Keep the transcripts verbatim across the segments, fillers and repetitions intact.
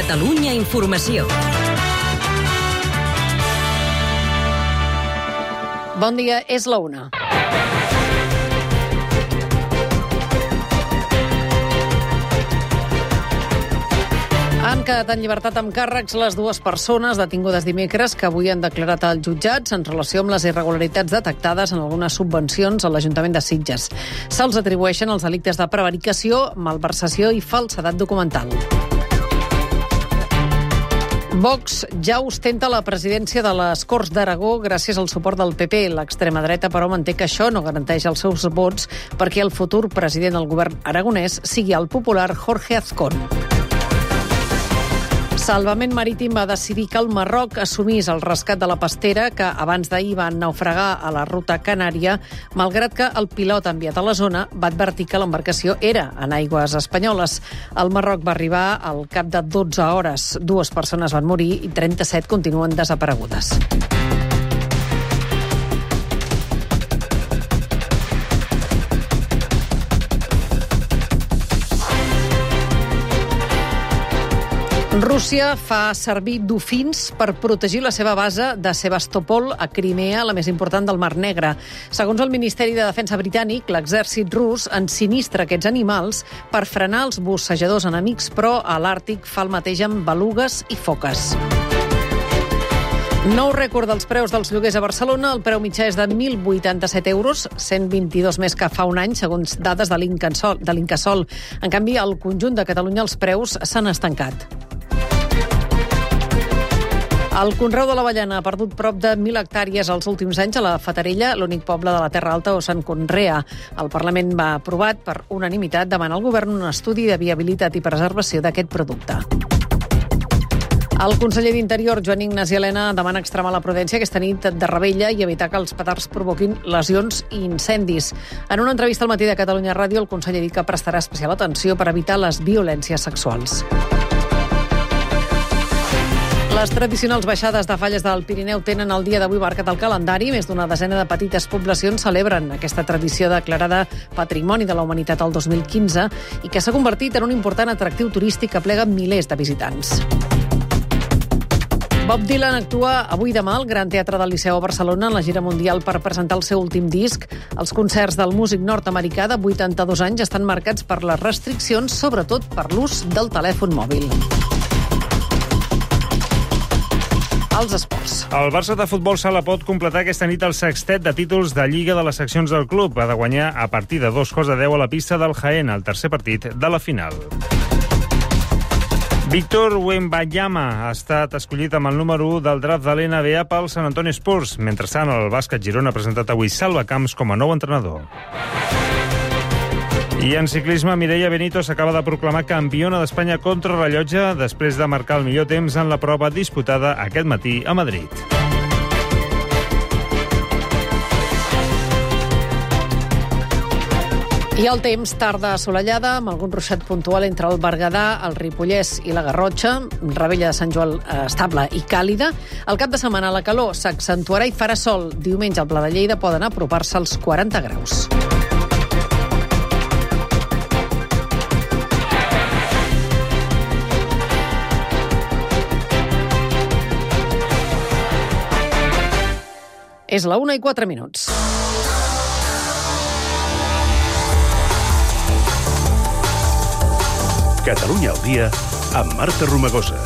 Catalunya Informació. Bon dia, és la una. Han quedat en llibertat amb càrrecs les dues persones detingudes dimecres que avui han declarat als jutjats en relació amb les irregularitats detectades en algunes subvencions a l'Ajuntament de Sitges. Se'ls atribueixen els delictes de prevaricació, malversació i falsedat documental. Vox ja ostenta la presidència de les Corts d'Aragó gràcies al suport del P P. L'extrema dreta, però, manté que això no garanteix els seus vots perquè el futur president del govern aragonès sigui el popular Jorge Azcón. Salvament Marítim va decidir que el Marroc assumís el rescat de la pastera que abans d'ahir va naufragar a la ruta canària, malgrat que el pilot enviat a la zona va advertir que l'embarcació era en aigües espanyoles. El Marroc va arribar al cap de dotze hores. Dues persones van morir i trenta-set continuen desaparegudes. Rússia fa servir dofins per protegir la seva base de Sebastopol a Crimea, la més important del Mar Negre. Segons el Ministeri de Defensa britànic, l'exèrcit rus ensinistra aquests animals per frenar els bussejadors enemics, però a l'Àrtic fa el mateix amb belugues i foques. Nou rècord dels preus dels lloguers a Barcelona. El preu mitjà és de mil vuitanta-set euros, cent vint-i-dos més que fa un any, segons dades de l'Incasòl. de l'Incasòl. En canvi, al conjunt de Catalunya els preus s'han estancat. El conreu de l'avellana ha perdut prop de mil hectàrees els últims anys a la Fatarella, l'únic poble de la Terra Alta on se'n conrea. El Parlament va aprovat per unanimitat demanar al govern un estudi de viabilitat i preservació d'aquest producte. El conseller d'Interior, Joan Ignasi Elena, demana extremar la prudència aquesta nit de Rebella i evitar que els petards provoquin lesions i incendis. En una entrevista al Matí de Catalunya Ràdio, el conseller ha dit que prestarà especial atenció per evitar les violències sexuals. Les tradicionals baixades de falles del Pirineu tenen el dia d'avui marcat al calendari. Més d'una desena de petites poblacions celebren aquesta tradició declarada Patrimoni de la Humanitat el dos mil quinze i que s'ha convertit en un important atractiu turístic que aplega milers de visitants. Bob Dylan actua avui demà al Gran Teatre del Liceu a Barcelona en la gira mundial per presentar el seu últim disc. Els concerts del músic nord-americà de vuitanta-dos anys estan marcats per les restriccions, sobretot per l'ús del telèfon mòbil. Els esports. El Barça de futbol sala pot completar aquesta nit el sextet de títols de Lliga de les seccions del club. Ha de guanyar a partir de dos gols a deu a la pista del Jaén, el tercer partit de la final. Víctor Wembanyama ha estat escollit amb el número u del draft de l'N B A pel Sant Antonio Spurs. Mentrestant, el bàsquet Girona ha presentat avui Salva Camps com a nou entrenador. I en ciclisme, Mireia Benito s'acaba de proclamar campiona d'Espanya contra rellotge després de marcar el millor temps en la prova disputada aquest matí a Madrid. I el temps, tarda assolellada, amb algun ruixat puntual entre el Berguedà, el Ripollès i la Garrotxa, Rebella de Sant Joan estable i càlida. El cap de setmana la calor s'accentuarà i farà sol. Diumenge al Pla de Lleida poden apropar-se als quaranta graus. És la una i quatre minuts. Catalunya al dia amb Marta Romagosa.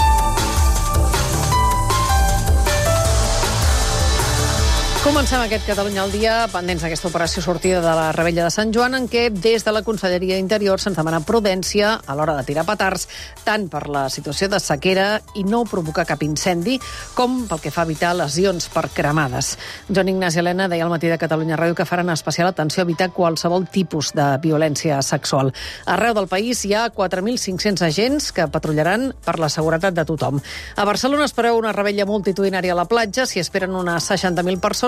Comencem aquest Catalunya al dia, pendents d'aquesta operació sortida de la Rebella de Sant Joan, en què des de la Conselleria d'Interior se'ns demana prudència a l'hora de tirar petards, tant per la situació de sequera i no provocar cap incendi, com pel que fa a evitar lesions per cremades. Joan Ignasi Elena deia al Matí de Catalunya Ràdio que faran especial atenció a evitar qualsevol tipus de violència sexual. Arreu del país hi ha quatre mil cinc-cents agents que patrullaran per la seguretat de tothom. A Barcelona es preveu una rebella multitudinària a la platja, s'hi esperen unes seixanta mil persones,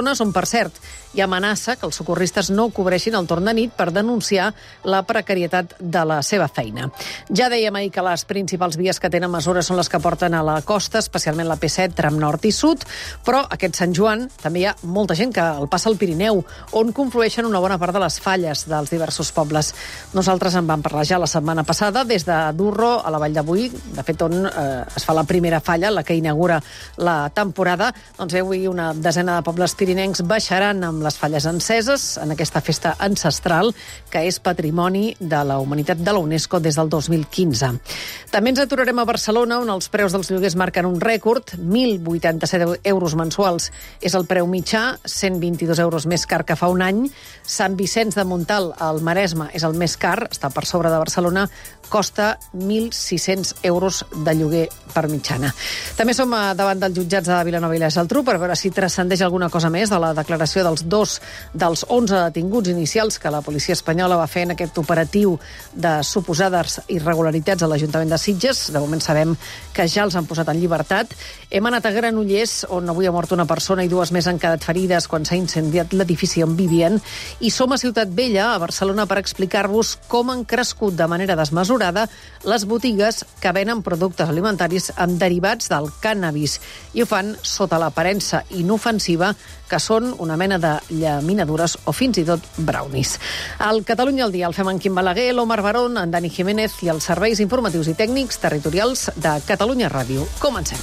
zones on, per cert, hi ha amenaça que els socorristes no cobreixin el torn de nit per denunciar la precarietat de la seva feina. Ja dèiem ahir que les principals vies que tenen mesures són les que porten a la costa, especialment la P set, tram nord i sud, però aquest Sant Joan també hi ha molta gent que el passa al Pirineu, on conflueixen una bona part de les falles dels diversos pobles. Nosaltres en vam parlar ja la setmana passada, des de Durro a la Vall de Boí, de fet on eh, es fa la primera falla, la que inaugura la temporada. Doncs avui una desena de pobles pirinencs baixaran amb les falles enceses en aquesta festa ancestral que és Patrimoni de la Humanitat de la UNESCO des del dos mil quinze. També ens aturarem a Barcelona, on els preus dels lloguers marquen un rècord, mil vuitanta-set euros mensuals és el preu mitjà, cent vint-i-dos euros més car que fa un any. Sant Vicenç de Montal, al Maresme, és el més car, està per sobre de Barcelona, costa mil sis-cents euros de lloguer per mitjana. També som davant dels jutjats de Vilanova i la Geltrú per veure si transcendeix alguna cosa més de la declaració dels dos dels onze detinguts inicials que la policia espanyola va fer en aquest operatiu de suposades irregularitats a l'Ajuntament de Sitges. De moment sabem que ja els han posat en llibertat. Hem anat a Granollers, on avui ha mort una persona i dues més han quedat ferides quan s'ha incendiat l'edifici on vivien, i som a Ciutat Vella, a Barcelona, per explicar-vos com han crescut de manera desmesurada les botigues que venen productes alimentaris amb derivats del cànnabis, i ho fan sota l'aparença inofensiva que són una mena de llaminadures o fins i tot brownies. Al Catalunya al dia el fem en Quim Balaguer, l'Omar Barón, en Dani Jiménez i els serveis informatius i tècnics territorials de Catalunya Ràdio. Comencem.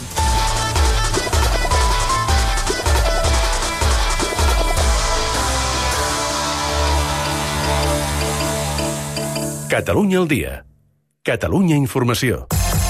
Catalunya al dia. Catalunya Informació.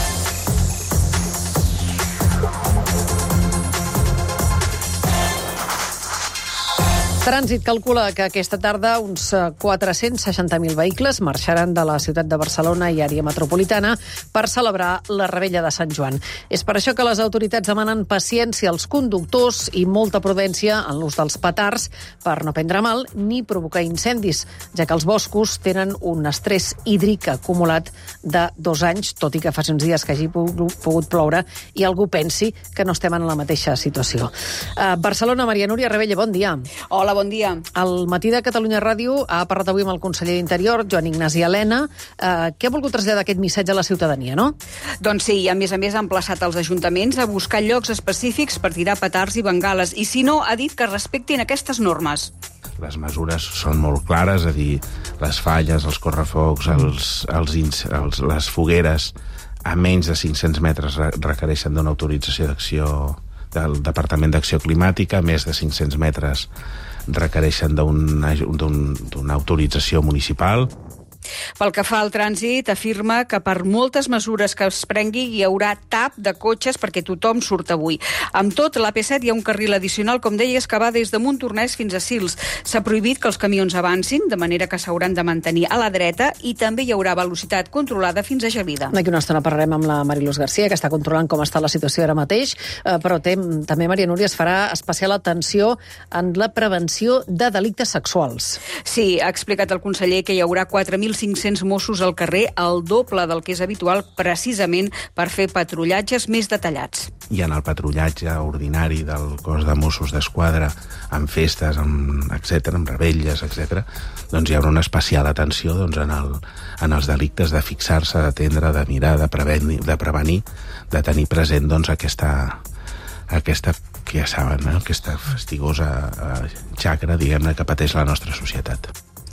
Trànsit calcula que aquesta tarda uns quatre-cents seixanta mil vehicles marxaran de la ciutat de Barcelona i àrea metropolitana per celebrar la Revetlla de Sant Joan. És per això que les autoritats demanen paciència als conductors i molta prudència en l'ús dels petards per no prendre mal ni provocar incendis, ja que els boscos tenen un estrès hídric acumulat de dos anys, tot i que fa uns dies que hagi pogut ploure i algú pensi que no estem en la mateixa situació. A Barcelona, Maria Núria Rebella, bon dia. Hola, bon dia. El matí de Catalunya Ràdio ha parlat avui amb el conseller d'Interior, Joan Ignasi Elena, eh, que ha volgut traslladar aquest missatge a la ciutadania, no? Doncs sí, i a més a més ha emplaçat els ajuntaments a buscar llocs específics per tirar petards i bengales, i si no, ha dit que respectin aquestes normes. Les mesures són molt clares, és a dir, les falles, els correfocs, els, els, els, les fogueres a menys de cinc-cents metres requereixen d'una autorització d'acció del Departament d'Acció Climàtica, a més de cinc-cents metres requereixen d'una d'un, autorització municipal. Pel que fa al trànsit, afirma que per moltes mesures que es prengui hi haurà tap de cotxes perquè tothom surt avui. Amb tot, a la P set hi ha un carril addicional, com deies, que va des de Montornès fins a Sils. S'ha prohibit que els camions avancin, de manera que s'hauran de mantenir a la dreta, i també hi haurà velocitat controlada fins a Gelida. D'aquí una estona parlarem amb la Mariluz García, que està controlant com està la situació ara mateix, eh, però tem, també, Maria Núria, es farà especial atenció en la prevenció de delictes sexuals. Sí, ha explicat el conseller que hi haurà quatre mil cinc-cents Mossos al carrer, el doble del que és habitual, precisament per fer patrullatges més detallats. I en el patrullatge ordinari del cos de Mossos d'Esquadra, amb festes, amb, etcètera, amb rebelles, etcètera, doncs hi haurà una especial atenció doncs, en, el, en els delictes de fixar-se, d'atendre, de mirar, de prevenir, de, prevenir, de tenir present doncs, aquesta, aquesta, que ja saben, eh, aquesta fastigosa eh, xacra, diguem-ne, que pateix la nostra societat.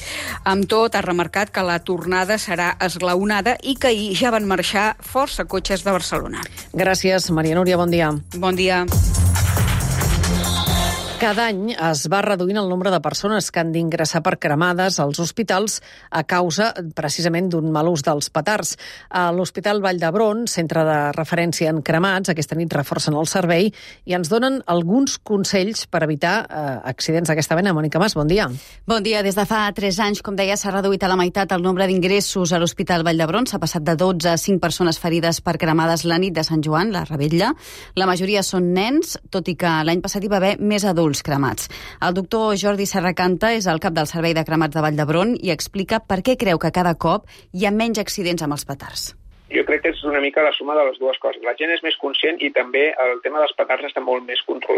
Amb tot, ha remarcat que la tornada serà esglaonada i que ahir ja van marxar força cotxes de Barcelona. Gràcies, Maria Núria, bon dia. Bon dia. Cada any es va reduint el nombre de persones que han d'ingressar per cremades als hospitals a causa, precisament, d'un mal ús dels petards. A l'Hospital Vall d'Hebron, centre de referència en cremats, aquesta nit reforcen el servei i ens donen alguns consells per evitar eh, accidents d'aquesta mena. Mònica Mas, bon dia. Bon dia. Des de fa tres anys, com deia, s'ha reduït a la meitat el nombre d'ingressos a l'Hospital Vall d'Hebron. S'ha passat de dotze a cinc persones ferides per cremades la nit de Sant Joan, la Revetlla. La majoria són nens, tot i que l'any passat hi va haver més adults cremats. El doctor Jordi Serracanta és el cap del Servei de Cremats de Vall d'Hebron i explica per què creu que cada cop hi ha menys accidents amb els petards. Jo crec que és una mica la suma de les dues coses. La gent és més conscient i també el tema dels petards està molt més controlat.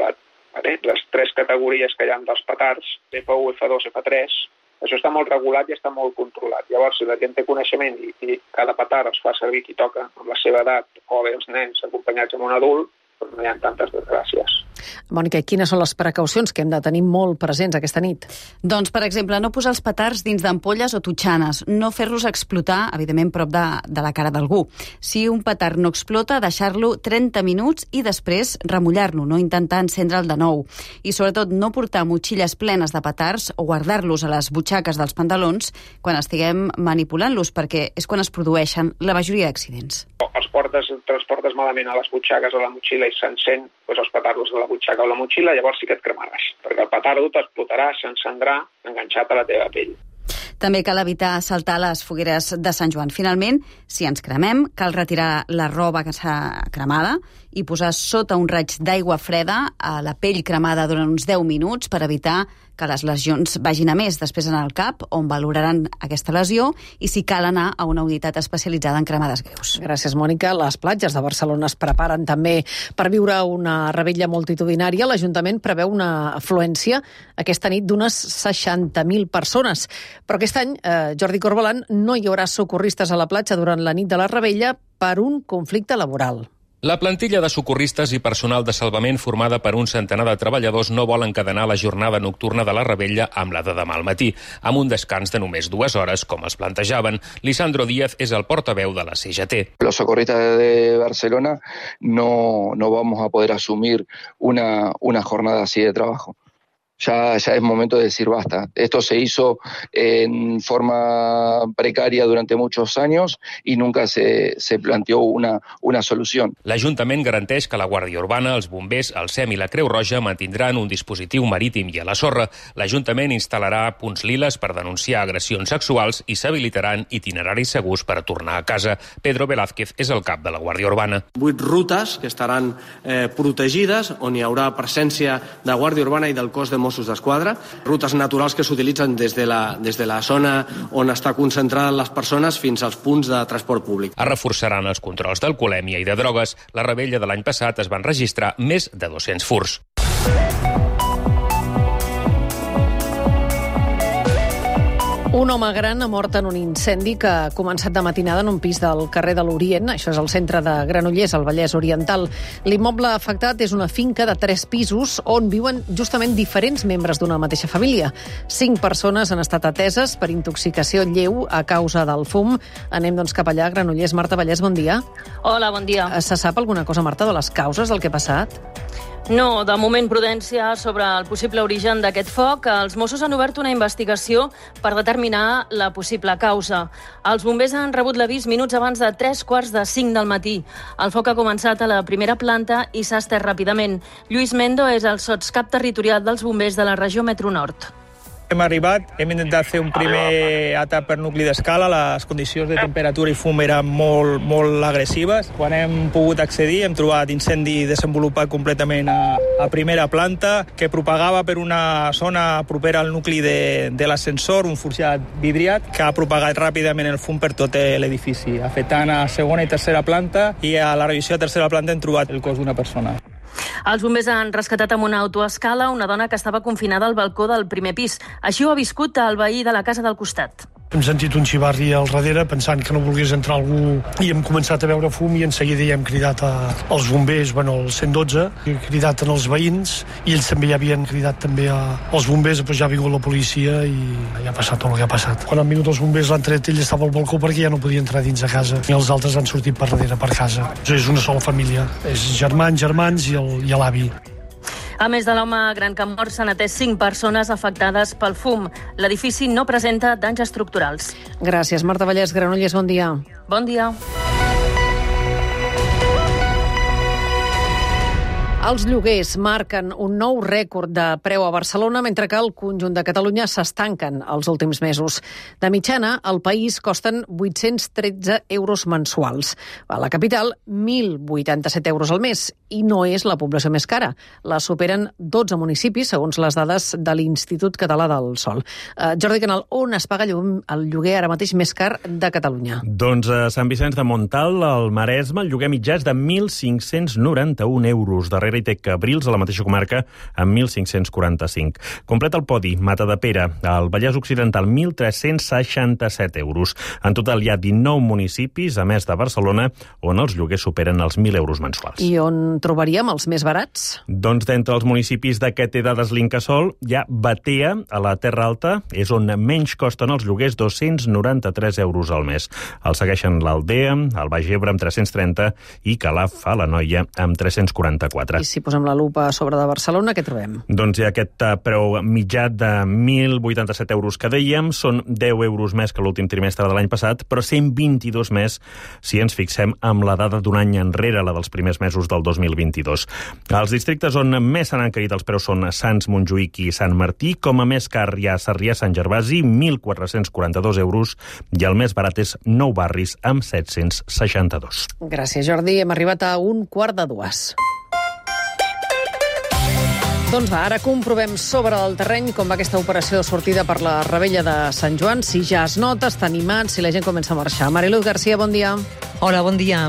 vale? Les tres categories que hi ha dels petards, F u, F dos, F tres, això està molt regulat i està molt controlat. Llavors, si la gent té coneixement i, i cada petard es fa servir qui toca amb la seva edat, o bé els nens acompanyats amb un adult, doncs no hi ha tantes desgràcies. Mònica, quines són les precaucions que hem de tenir molt presents aquesta nit? Doncs, per exemple, no posar els petards dins d'ampolles o totxanes, no fer-los explotar, evidentment, prop de, de la cara d'algú. Si un petard no explota, deixar-lo trenta minuts i després remullar-lo, no intentar encendre'l de nou. I, sobretot, no portar motxilles plenes de petards o guardar-los a les butxaques dels pantalons quan estiguem manipulant-los, perquè és quan es produeixen la majoria d'accidents. Els portes, transportes malament a les butxaques o la motxilla i s'encén doncs els petardos de la butxaca o la motxilla, llavors sí que et cremaràs, perquè el petardo t'explotarà, s'encendrà enganxat a la teva pell. També cal evitar saltar les fogueres de Sant Joan. Finalment, si ens cremem, cal retirar la roba que s'ha cremada i posar sota un raig d'aigua freda a la pell cremada durant uns deu minuts per evitar que les lesions vagin a més. Després anar al CAP, on valoraran aquesta lesió, i si cal anar a una unitat especialitzada en cremades greus. Gràcies, Mònica. Les platges de Barcelona es preparen també per viure una revetlla multitudinària. L'Ajuntament preveu una afluència aquesta nit d'unes seixanta mil persones. Però aquest any, eh, Jordi Corbalan, no hi haurà socorristes a la platja durant la nit de la revetlla per un conflicte laboral. La plantilla de socorristes i personal de salvament formada per un centenar de treballadors no vol encadenar la jornada nocturna de la revetlla amb la de demà al matí, amb un descans de només dues hores, com els plantejaven. Lisandro Díaz és el portaveu de la C G T. Los socorristas de Barcelona no, no vamos a poder asumir una, una jornada así de trabajo. Ya, ya es momento de decir basta. Esto se hizo en forma precaria durante muchos años y nunca se, se planteó una, una solución. L'Ajuntament garanteix que la Guàrdia Urbana, els bombers, el SEM i la Creu Roja mantindran un dispositiu marítim i a la sorra. L'Ajuntament instal·larà punts liles per denunciar agressions sexuals i s'habilitaran itineraris segurs per tornar a casa. Pedro Velázquez és el cap de la Guàrdia Urbana. Vuit rutes que estaran eh, protegides, on hi haurà presència de Guàrdia Urbana i del cos de Mossos d'Esquadra, rutes naturals que s'utilitzen des de la, des de la zona on està concentrada les persones fins als punts de transport públic. Es reforçaran els controls d'alcoholèmia i de drogues. La revetlla de l'any passat es van registrar més de dos-cents furts. Un home gran ha mort en un incendi que ha començat de matinada en un pis del carrer de l'Orient. Això és el centre de Granollers, al Vallès Oriental. L'immoble afectat és una finca de tres pisos on viuen justament diferents membres d'una mateixa família. Cinc persones han estat ateses per intoxicació lleu a causa del fum. Anem doncs cap allà, a Granollers. Marta Vallès, bon dia. Hola, bon dia. Se sap alguna cosa, Marta, de les causes del que ha passat? No, de moment prudència sobre el possible origen d'aquest foc. Els Mossos han obert una investigació per determinar la possible causa. Els bombers han rebut l'avís minuts abans de tres quarts de cinc del matí. El foc ha començat a la primera planta i s'ha estès ràpidament. Lluís Mendo és el sotscap territorial dels bombers de la regió Metro-Nord. Hem arribat, hem intentat fer un primer atac per nucli d'escala, les condicions de temperatura i fum eren molt, molt agressives. Quan hem pogut accedir hem trobat incendi desenvolupat completament a, a primera planta, que propagava per una zona propera al nucli de, de l'ascensor, un forjat vidriat, que ha propagat ràpidament el fum per tot l'edifici, afectant a segona i tercera planta, i a la revisió de tercera planta hem trobat el cos d'una persona. Els bombers han rescatat amb una autoescala una dona que estava confinada al balcó del primer pis. Així ho ha viscut el veí de la casa del costat. Hem sentit un xivarri al darrere pensant que no volgués entrar algú i hem començat a veure fum i en seguida ja hem cridat a, als bombers, bueno, al cent dotze, hem cridat als veïns i ells també ja havien cridat també a, als bombers, però ja ha vingut la policia i ja ha passat tot el que ha passat. Quan han vingut els bombers l'han tret, ell estava al balcó perquè ja no podia entrar dins a casa i els altres han sortit per darrere, per casa. És una sola família, és germans, germans i el, i l'avi. A més de l'home gran que ha mort, s'han atès cinc persones afectades pel fum. L'edifici no presenta danys estructurals. Gràcies, Marta Vallès. Granollers, bon dia. Bon dia. Els lloguers marquen un nou rècord de preu a Barcelona, mentre que al conjunt de Catalunya s'estanquen els últims mesos. De mitjana, al país costen vuit-cents tretze euros mensuals. A la capital, mil vuitanta-set euros al mes. I no és la població més cara. La superen dotze municipis, segons les dades de l'Institut Català del Sòl. Uh, Jordi Canal, on es paga el lloguer ara mateix més car de Catalunya? Doncs a Sant Vicenç de Montalt, al Maresme, el lloguer mitjà és de mil cinc-cents noranta-un euros. Darrere darrere hi té Cabrils, a la mateixa comarca, amb mil cinc-cents quaranta-cinc. Completa el podi Matadepera, al Vallès Occidental, mil tres-cents seixanta-set euros. En total hi ha dinou municipis, a més de Barcelona, on els lloguers superen els mil euros mensuals. I on trobaríem els més barats? Doncs d'entre els municipis d'aquest té dades l'Incasòl, hi ha Batea, a la Terra Alta, és on menys costen els lloguers, dos-cents noranta-tres euros al mes. El segueixen l'Aldea, el Baix Ebre amb tres-cents trenta i Calaf a l'Anoia amb tres-cents quaranta-quatre. I si posem la lupa a sobre de Barcelona, què trobem? Doncs hi ha aquest preu mitjà de mil vuitanta-set euros que dèiem, són deu euros més que l'últim trimestre de l'any passat, però cent vint-i-dos més si ens fixem amb la dada d'un any enrere, la dels primers mesos del dos mil vint-i-dos. Els districtes on més s'han encarit els preus són Sants, Montjuïc i Sant Martí. Com a més car hi ha Sarrià, Sant Gervasi, mil quatre-cents quaranta-dos euros, i el més barat és Nou Barris, amb set-cents seixanta-dos. Gràcies, Jordi. Hem arribat a un quart de dues. Doncs va, ara comprovem sobre el terreny com va aquesta operació de sortida per la Rebella de Sant Joan, si ja es nota, està animat, si la gent comença a marxar. Mariluz García, bon dia. Hola, bon dia.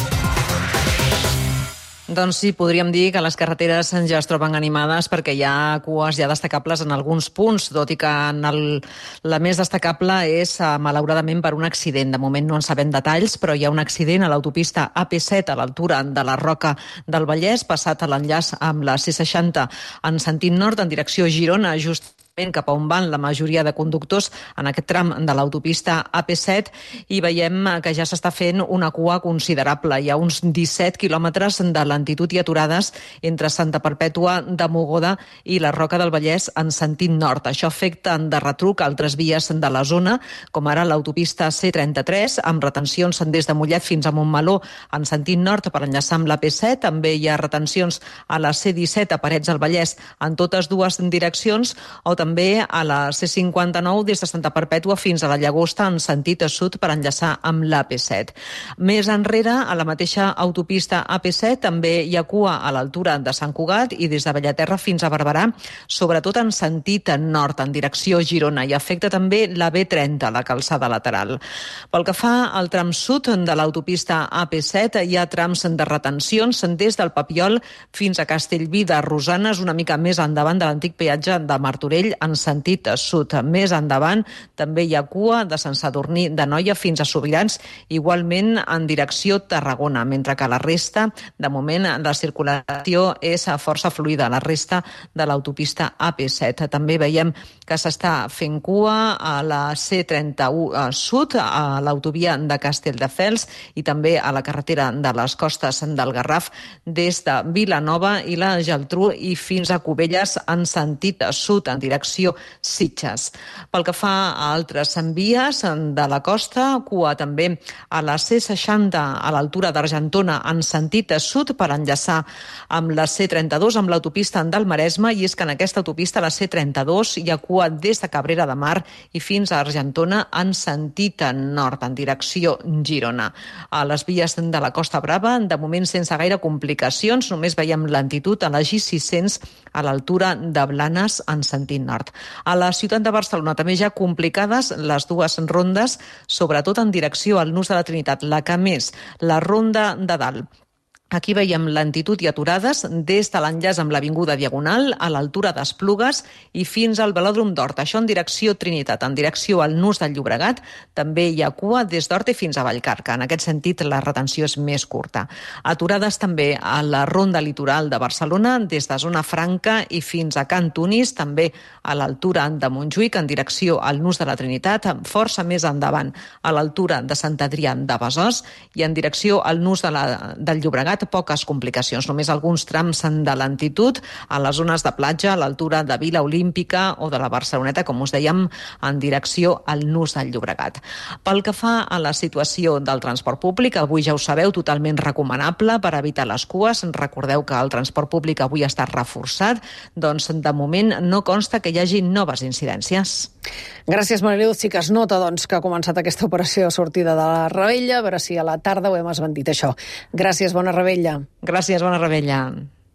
Doncs sí, podríem dir que les carreteres ja es troben animades perquè hi ha cues ja destacables en alguns punts, tot i que en el, la més destacable és, malauradament, per un accident. De moment no en sabem detalls, però hi ha un accident a l'autopista A P set a l'altura de la Roca del Vallès, passat a l'enllaç amb la C seixanta en sentit nord en direcció a Girona, just cap a on van la majoria de conductors en aquest tram de l'autopista A P set, i veiem que ja s'està fent una cua considerable. Hi ha uns disset quilòmetres de lentitud i aturades entre Santa Perpètua de Mogoda i la Roca del Vallès en sentit nord. Això afecta de retruc altres vies de la zona, com ara l'autopista C trenta-tres, amb retencions des de Mollet fins a Montmeló en sentit nord per enllaçar amb l'A P set. També hi ha retencions a la C disset a Parets del Vallès en totes dues direccions, o també a la C cinquanta-nou des de Santa Perpètua fins a la Llagosta en sentit sud per enllaçar amb l'A P set. Més enrere, a la mateixa autopista A P set, també hi ha cua a l'altura de Sant Cugat i des de Bellaterra fins a Barberà, sobretot en sentit nord, en direcció a Girona, i afecta també la B trenta, la calçada lateral. Pel que fa al tram sud de l'autopista A P set, hi ha trams de retencions des del Papiol fins a Castellví de Rosanes, una mica més endavant de l'antic peatge de Martorell, en sentit sud. Més endavant també hi ha cua de Sant Sadurní d'Anoia fins a Sobirans, igualment en direcció Tarragona, mentre que la resta, de moment, la circulació és força fluida, la resta de l'autopista A P set. També veiem que s'està fent cua a la C trenta-u sud, a l'autovia de Castelldefels i també a la carretera de les Costes del Garraf des de Vilanova i la Geltrú i fins a Cubelles en sentit sud, en direcció Sitges. Pel que fa a altres vies de la costa, cua també a la C seixanta a l'altura d'Argentona en sentit sud per enllaçar amb la C trenta-dos amb l'autopista del Maresme, i és que en aquesta autopista, la C trenta-dos, hi ha cua des de Cabrera de Mar i fins a Argentona en sentit nord, en direcció Girona. A les vies de la Costa Brava, de moment sense gaire complicacions, només veiem lentitud a la G sis-cents a l'altura de Blanes en sentit nord. A la ciutat de Barcelona també ja complicades les dues rondes, sobretot en direcció al Nus de la Trinitat, la que més, la Ronda de Dalt. Aquí veiem lentitud i aturades des de l'enllaç amb l'Avinguda Diagonal a l'altura d'Esplugues i fins al Velòdrom d'Horta. Això en direcció Trinitat, en direcció al Nus del Llobregat. També hi ha cua des d'Horta i fins a Vallcarca. En aquest sentit, la retenció és més curta. Aturades també a la Ronda Litoral de Barcelona, des de Zona Franca i fins a Can Tunis, també a l'altura de Montjuïc, en direcció al Nus de la Trinitat, força més endavant, a l'altura de Sant Adrià de Besòs i en direcció al Nus de la, del Llobregat, poques complicacions, només alguns trams de lentitud a les zones de platja, a l'altura de Vila Olímpica o de la Barceloneta, com us dèiem, en direcció al Nus del Llobregat. Pel que fa a la situació del transport públic, avui ja ho sabeu, totalment recomanable per evitar les cues. Recordeu que el transport públic avui està reforçat, doncs de moment no consta que hi hagi noves incidències. Gràcies, Mariluz. Sí que es nota doncs, que ha començat aquesta operació de sortida de la Rebella, a veure si a la tarda ho hem esbandit, això. Gràcies, bona Rebella. Gràcies, bona Rebella.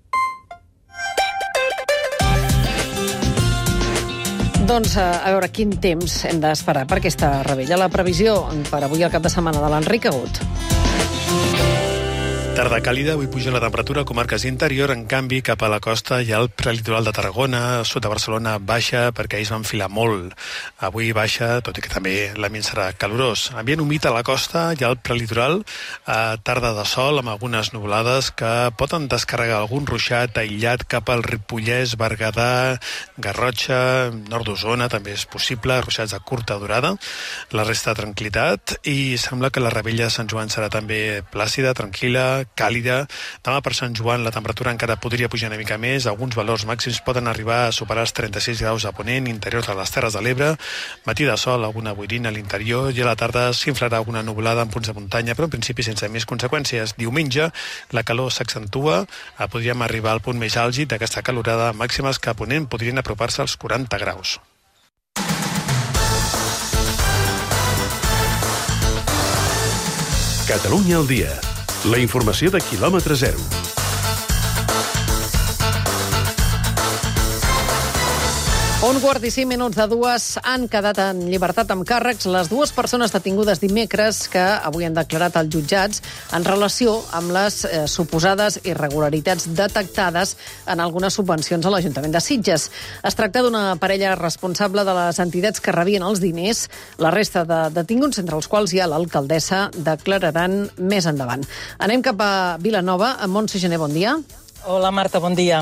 Doncs a veure quin temps hem d'esperar per aquesta Rebella. La previsió per avui al cap de setmana de l'Enric Agut. Tarda càlida, avui puja la temperatura a comarques interior, en canvi cap a la costa hi ha el prelitoral de Tarragona, sud de Barcelona baixa perquè ells van filar molt. Avui baixa, tot i que també l'ambient serà calorós. Ambient humit a la costa, hi ha el prelitoral, eh, tarda de sol amb algunes nuvolades que poden descarregar algun ruixat aïllat cap al Ripollès, Berguedà, Garrotxa, nord d'Osona, també és possible, ruixats de curta durada. La resta tranquil·litat i sembla que la Rebella de Sant Joan serà també plàcida, tranquil·la, càlida. Demà per Sant Joan la temperatura encara podria pujar una mica més, alguns valors màxims poden arribar a superar els trenta-sis graus a Ponent, interior de les Terres de l'Ebre, matí de sol, alguna boirina a l'interior i a la tarda s'inflarà alguna nuvolada en punts de muntanya, però en principi sense més conseqüències. Diumenge la calor s'accentua, podríem arribar al punt més àlgid d'aquesta calorada, màximes que a Ponent podrien apropar-se als quaranta graus. Catalunya al dia. La informació de quilòmetre zero. Un quart i cinc minuts de dues han quedat en llibertat amb càrrecs les dues persones detingudes dimecres que avui han declarat als jutjats en relació amb les eh, suposades irregularitats detectades en algunes subvencions a l'Ajuntament de Sitges. Es tracta d'una parella responsable de les entitats que rebien els diners. La resta de detinguts, entre els quals hi ha l'alcaldessa, declararan més endavant. Anem cap a Vilanova. Montse Gené, bon dia. Hola, Marta, bon dia.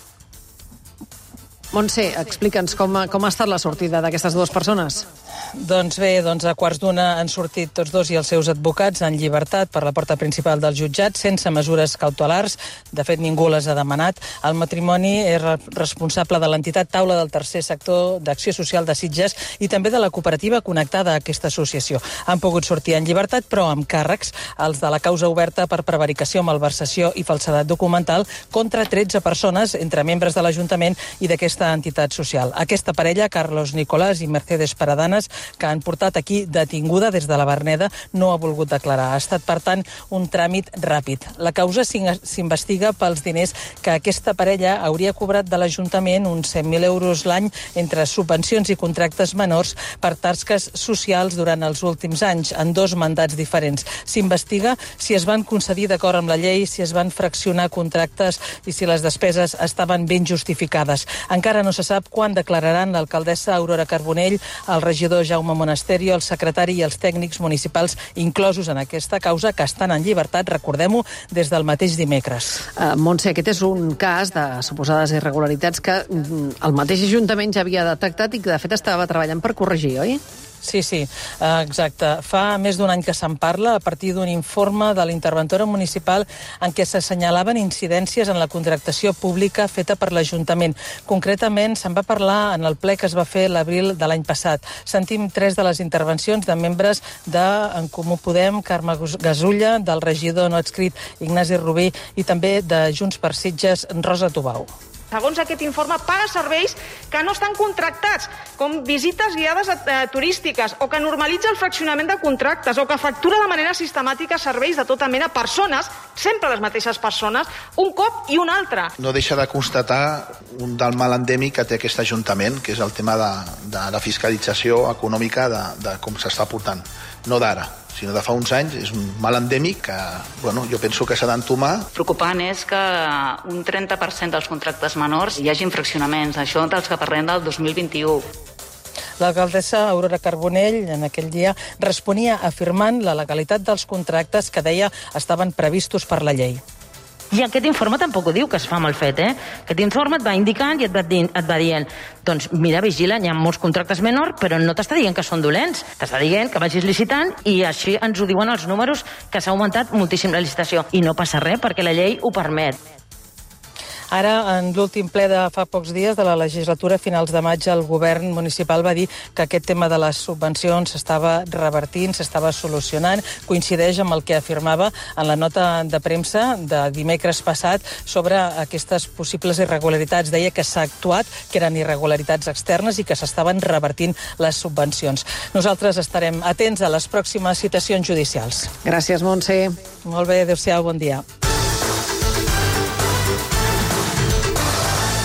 Montse, explica'ns com, com ha estat la sortida d'aquestes dues persones. Doncs bé, doncs a quarts d'una han sortit tots dos i els seus advocats en llibertat per la porta principal del jutjat, sense mesures cautelars. De fet, ningú les ha demanat. El matrimoni és responsable de l'entitat Taula del Tercer Sector d'Acció Social de Sitges i també de la cooperativa connectada a aquesta associació. Han pogut sortir en llibertat, però amb càrrecs, els de la causa oberta per prevaricació, malversació i falsedat documental contra tretze persones, entre membres de l'Ajuntament i d'aquesta entitat social. Aquesta parella, Carlos Nicolás i Mercedes Paradanas, que han portat aquí detinguda des de la Verneda, no ha volgut declarar. Ha estat, per tant, un tràmit ràpid. La causa s'investiga pels diners que aquesta parella hauria cobrat de l'Ajuntament, uns cent mil euros l'any, entre subvencions i contractes menors per tasques socials durant els últims anys, en dos mandats diferents. S'investiga si es van concedir d'acord amb la llei, si es van fraccionar contractes i si les despeses estaven ben justificades. Encara no se sap quan declararan l'alcaldessa Aurora Carbonell, el regidor Jaume Monasterio, el secretari i els tècnics municipals inclosos en aquesta causa, que estan en llibertat, recordem-ho, des del mateix dimecres. Uh, Montse, aquest és un cas de suposades irregularitats que el mateix Ajuntament ja havia detectat i que, de fet, estava treballant per corregir, oi? Sí, sí, exacte. Fa més d'un any que se'n parla a partir d'un informe de l'interventora municipal en què s'assenyalaven incidències en la contractació pública feta per l'Ajuntament. Concretament, se'n va parlar en el ple que es va fer l'abril de l'any passat. Sentim tres de les intervencions de membres de En Comú Podem, Carme Gasulla, del regidor no adscrit Ignasi Rubí i també de Junts per Sitges, Rosa Tubau. Segons aquest informe, paga serveis que no estan contractats, com visites guiades eh, turístiques, o que normalitza el fraccionament de contractes, o que factura de manera sistemàtica serveis de tota mena a persones, sempre les mateixes persones, un cop i un altre. No deixa de constatar un del mal endèmic que té aquest Ajuntament, que és el tema de, de la fiscalització econòmica de, de com s'està portant. No d'ara, sinó de fa uns anys. És un mal endèmic que, bueno, jo penso que s'ha d'entomar. Preocupant és que un trenta per cent dels contractes menors hi hagi infraccionaments, això dels que parlem del dos mil vint-i-u. L'alcaldessa Aurora Carbonell en aquell dia responia afirmant la legalitat dels contractes que deia estaven previstos per la llei. I aquest informe tampoc ho diu, que es fa mal fet, eh? Aquest informe et va indicant i et va, dient, et va dient doncs mira, vigila, hi ha molts contractes menors, però no t'està dient que són dolents. T'està dient que vagis licitant i així ens ho diuen els números, que s'ha augmentat moltíssim la licitació. I no passa res, perquè la llei ho permet. Ara, en l'últim ple de fa pocs dies de la legislatura, a finals de maig, el govern municipal va dir que aquest tema de les subvencions s'estava revertint, s'estava solucionant. Coincideix amb el que afirmava en la nota de premsa de dimecres passat sobre aquestes possibles irregularitats. Deia que s'ha actuat, que eren irregularitats externes i que s'estaven revertint les subvencions. Nosaltres estarem atents a les pròximes citacions judicials. Gràcies, Montse. Molt bé, adéu-siau, bon dia.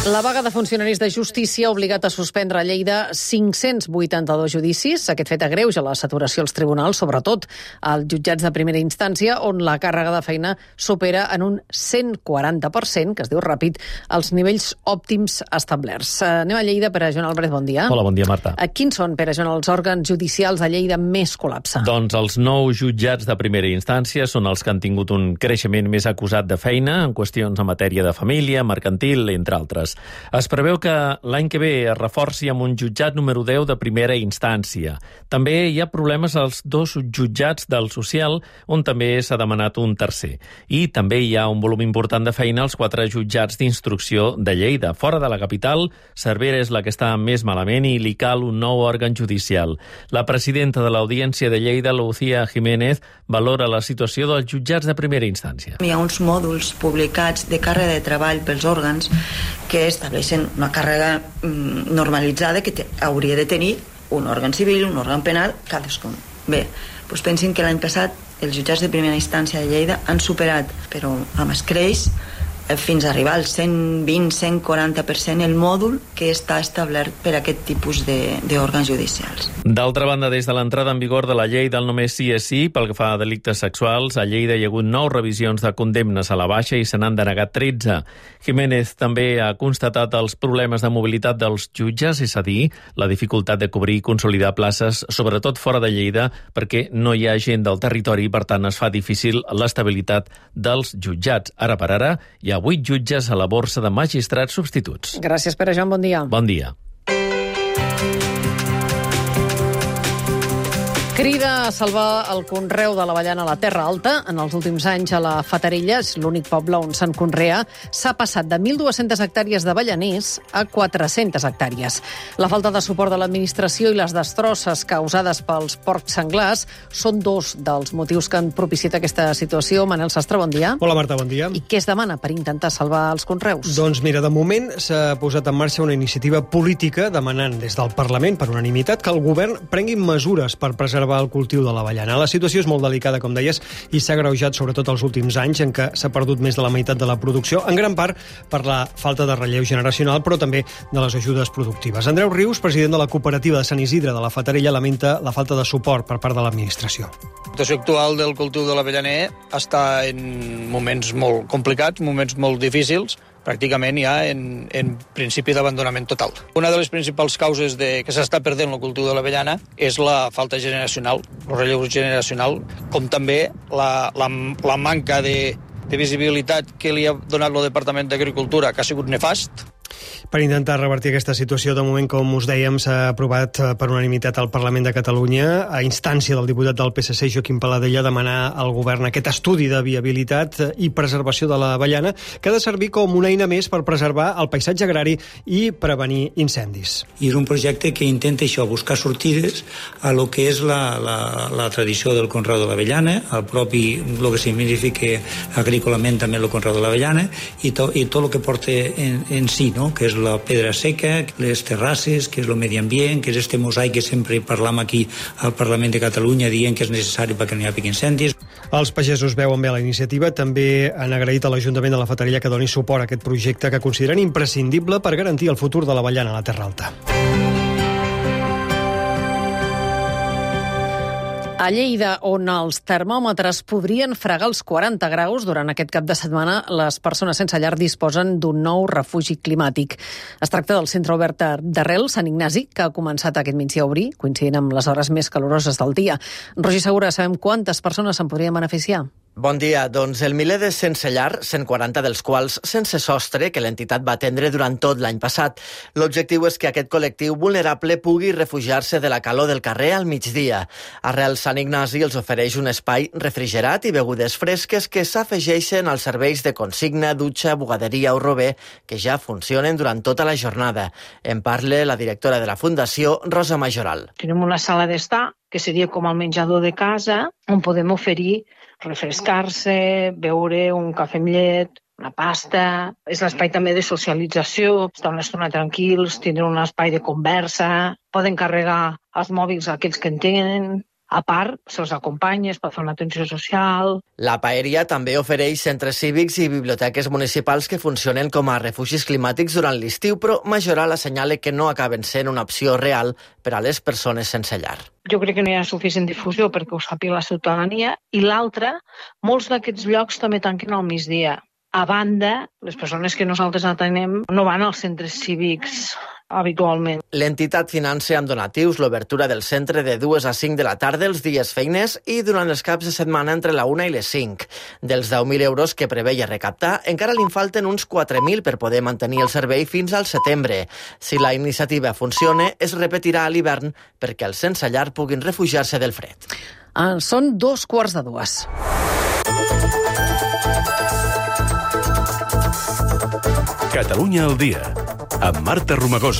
La vaga de funcionaris de justícia ha obligat a suspendre a Lleida cinc-cents vuitanta-dos judicis. Aquest fet agreuja la saturació als tribunals, sobretot als jutjats de primera instància, on la càrrega de feina supera en un cent quaranta per cent, que es diu ràpid, els nivells òptims establerts. Anem a Lleida. Pere Joan Álvarez, bon dia. Hola, bon dia, Marta. Quins són, Pere Joan, els òrgans judicials de Lleida més col·lapse? Doncs els nou jutjats de primera instància són els que han tingut un creixement més acusat de feina en qüestions en matèria de família, mercantil, entre altres. Es preveu que l'any que ve es reforci amb un jutjat número deu de primera instància. També hi ha problemes als dos jutjats del social, on també s'ha demanat un tercer. I també hi ha un volum important de feina als quatre jutjats d'instrucció de Lleida. Fora de la capital, Cervera és la que està més malament i li cal un nou òrgan judicial. La presidenta de l'Audiència de Lleida, Lucía Jiménez, valora la situació dels jutjats de primera instància. Hi ha uns mòduls publicats de càrrega de treball pels òrgans que estableixen una càrrega mm, normalitzada que te, hauria de tenir un òrgan civil, un òrgan penal, cadascun. Bé, doncs pensin que l'any passat els jutjats de primera instància de Lleida han superat, però amb escreix, fins a arribar al cent vint a cent quaranta per cent el mòdul que està establert per aquest tipus d'òrgans judicials. D'altra banda, des de l'entrada en vigor de la llei del només sí és sí, pel que fa a delictes sexuals, a Lleida hi ha hagut nou revisions de condemnes a la baixa i se n'han denegat tretze. Jiménez també ha constatat els problemes de mobilitat dels jutges, és a dir, la dificultat de cobrir i consolidar places, sobretot fora de Lleida, perquè no hi ha gent del territori i, per tant, es fa difícil l'estabilitat dels jutjats. Ara per ara, hi ha vuit jutges a la borsa de magistrats substituts. Gràcies, Pere Joan. Bon dia. Bon dia. Crida a salvar el conreu de l'avellana a la Terra Alta. En els últims anys a la Fatarella, és l'únic poble on se'n conrea, s'ha passat de mil dues-centes hectàrees d'avellaners a quatre-centes hectàrees. La falta de suport de l'administració i les destrosses causades pels porcs senglars són dos dels motius que han propiciat aquesta situació. Manel Sastre, bon dia. Hola, Marta, bon dia. I què es demana per intentar salvar els conreus? Doncs mira, de moment s'ha posat en marxa una iniciativa política demanant des del Parlament, per unanimitat, que el govern prengui mesures per preservar el cultiu de l'avellana. La situació és molt delicada, com deies, i s'ha agreujat sobretot els últims anys, en què s'ha perdut més de la meitat de la producció, en gran part per la falta de relleu generacional, però també de les ajudes productives. Andreu Rius, president de la cooperativa de Sant Isidre de la Fatarella, lamenta la falta de suport per part de l'administració. La situació actual del cultiu de l'avellaner està en moments molt complicats, moments molt difícils, pràcticament ja en, en principi d'abandonament total. Una de les principals causes de que s'està perdent el cultiu de l'avellana és la falta generacional, el relleu generacional, com també la, la, la manca de, de visibilitat que li ha donat el Departament d'Agricultura, que ha sigut nefast. Per intentar revertir aquesta situació, de moment, com us dèiem, s'ha aprovat per unanimitat al Parlament de Catalunya, a instància del diputat del P S C, Joaquim Paladella, demanar al govern aquest estudi de viabilitat i preservació de l'avellana, que ha de servir com una eina més per preservar el paisatge agrari i prevenir incendis. I és un projecte que intenta això, buscar sortides a lo que és la, la, la tradició del conreu de l'avellana, el propi, el que significa agrícolament també el conreu de l'avellana, i, to, i tot el que porta en, en si, no? Que és la pedra seca, les terrasses, que és el medi ambient, que és este mosaic que sempre parlam aquí al Parlament de Catalunya dient que és necessari perquè no hi hagi incendis. Els pagesos veuen bé la iniciativa, també han agraït a l'Ajuntament de la Fatarella que doni suport a aquest projecte que consideren imprescindible per garantir el futur de l'avellana a la Terra Alta. A Lleida, on els termòmetres podrien fregar els quaranta graus, durant aquest cap de setmana les persones sense llar disposen d'un nou refugi climàtic. Es tracta del Centre Obert d'Arrel, Sant Ignasi, que ha començat aquest migdia a obrir, coincidint amb les hores més caloroses del dia. Roger Segura, sabem quantes persones se'n podrien beneficiar? Bon dia. Doncs el miler de sense llar, cent quaranta dels quals sense sostre, que l'entitat va atendre durant tot l'any passat. L'objectiu és que aquest col·lectiu vulnerable pugui refugiar-se de la calor del carrer al migdia. Arrel Sant Ignasi els ofereix un espai refrigerat i begudes fresques que s'afegeixen als serveis de consigna, dutxa, bugaderia o rober que ja funcionen durant tota la jornada. En parla la directora de la Fundació, Rosa Majoral. Tenim una sala d'estar, que seria com el menjador de casa, on podem oferir refrescar-se, beure un cafè amb llet, una pasta. És l'espai també de socialització, estar una estona tranquils, tindre un espai de conversa, poden carregar els mòbils aquells que en tenen, A part, se'ls acompanya, es pot fer una atenció social. La Paeria també ofereix centres cívics i biblioteques municipals que funcionen com a refugis climàtics durant l'estiu, però Majoral assenyala que no acaben sent una opció real per a les persones sense llar. Jo crec que no hi ha suficient difusió perquè ho sàpiga la ciutadania. I l'altre, molts d'aquests llocs també tanquen al migdia. A banda, les persones que nosaltres atenem no van als centres cívics habitualment. L'entitat financia amb donatius l'obertura del centre de dues a cinc de la tarda els dies feines i durant els caps de setmana entre la una i les cinc. Dels deu mil euros que preveia recaptar, encara li'n falten uns quatre mil per poder mantenir el servei fins al setembre. Si la iniciativa funciona, es repetirà a l'hivern perquè els sense llar puguin refugiar-se del fred. Ah, són dos quarts de dues. Catalunya al dia, amb Marta Romagosa.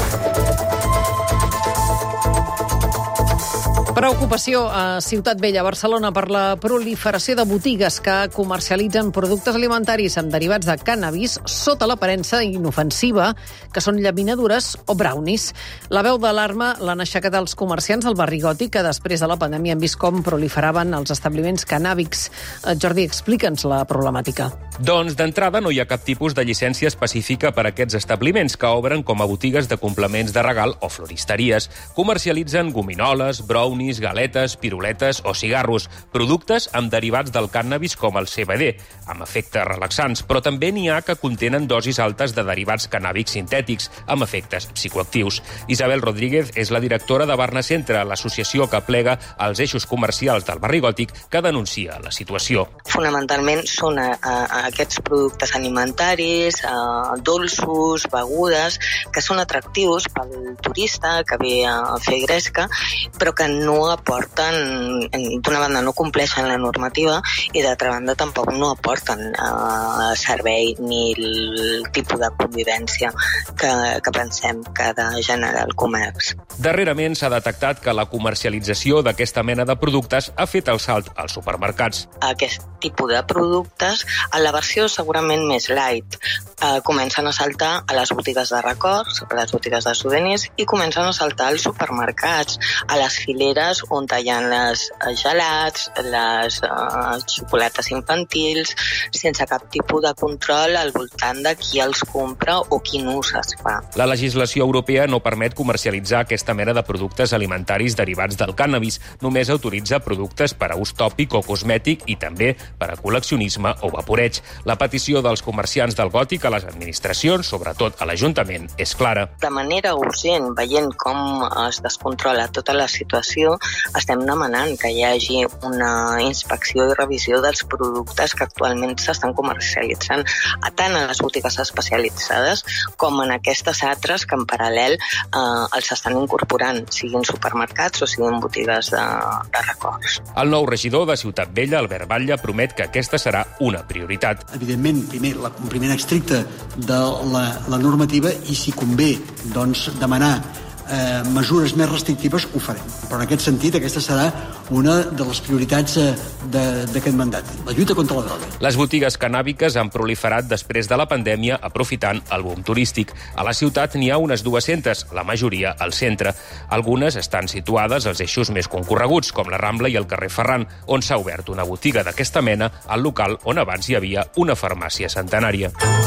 Preocupació a Ciutat Vella, Barcelona, per la proliferació de botigues que comercialitzen productes alimentaris amb derivats de cànnabis sota l'aparença inofensiva, que són llaminadures o brownies. La veu d'alarma l'han aixecat els comerciants del barri gòtic, que després de la pandèmia han vist com proliferaven els establiments cannàbics. Jordi, explica'ns la problemàtica. Doncs d'entrada no hi ha cap tipus de llicència específica per a aquests establiments que obren com a botigues de complements de regal o floristeries. Comercialitzen gominoles, brownies, galetes, piruletes o cigarros, productes amb derivats del cànnabis com el C B D, amb efectes relaxants, però també n'hi ha que contenen dosis altes de derivats cannàbics sintètics, amb efectes psicoactius. Isabel Rodríguez és la directora de Barnacentre, l'associació que plega els eixos comercials del barri gòtic, que denuncia la situació. Fonamentalment són a, a, a aquests productes alimentaris, a dolços, begudes, que són atractius pel turista que ve a fer gresca, però que no aporten, d'una banda no compleixen la normativa i d'altra banda tampoc no aporten eh, servei ni el tipus de convivència que, que pensem que ha de generar el comerç. Darrerament s'ha detectat que la comercialització d'aquesta mena de productes ha fet el salt als supermercats. Aquest tipus de productes, a la versió segurament més light, eh, comencen a saltar a les botigues de records, a les botigues de souvenirs i comencen a saltar als supermercats, a les fileres on hi ha les gelats, les uh, xocolates infantils, sense cap tipus de control al voltant de qui els compra o quin ús es fa. La legislació europea no permet comercialitzar aquesta mena de productes alimentaris derivats del cànnabis. Només autoritza productes per a ús tòpic o cosmètic i també per a col·leccionisme o vaporeig. La petició dels comerciants del Gòtic a les administracions, sobretot a l'Ajuntament, és clara. De manera urgent, veient com es descontrola tota la situació, estem demanant que hi hagi una inspecció i revisió dels productes que actualment s'estan comercialitzant tant a les botigues especialitzades com en aquestes altres que en paral·lel eh, els estan incorporant, siguin supermercats o siguin botigues de, de records. El nou regidor de Ciutat Vella, Albert Batlle, promet que aquesta serà una prioritat. Evidentment, primer, el compliment estricte de la, la normativa i, si convé, doncs, demanar Eh, mesures més restrictives, ho farem. Però en aquest sentit, aquesta serà una de les prioritats eh, d'aquest mandat, la lluita contra la droga. Les botigues cannàbiques han proliferat després de la pandèmia aprofitant el boom turístic. A la ciutat n'hi ha unes dues-centes, la majoria al centre. Algunes estan situades als eixos més concorreguts, com la Rambla i el carrer Ferran, on s'ha obert una botiga d'aquesta mena al local on abans hi havia una farmàcia centenària.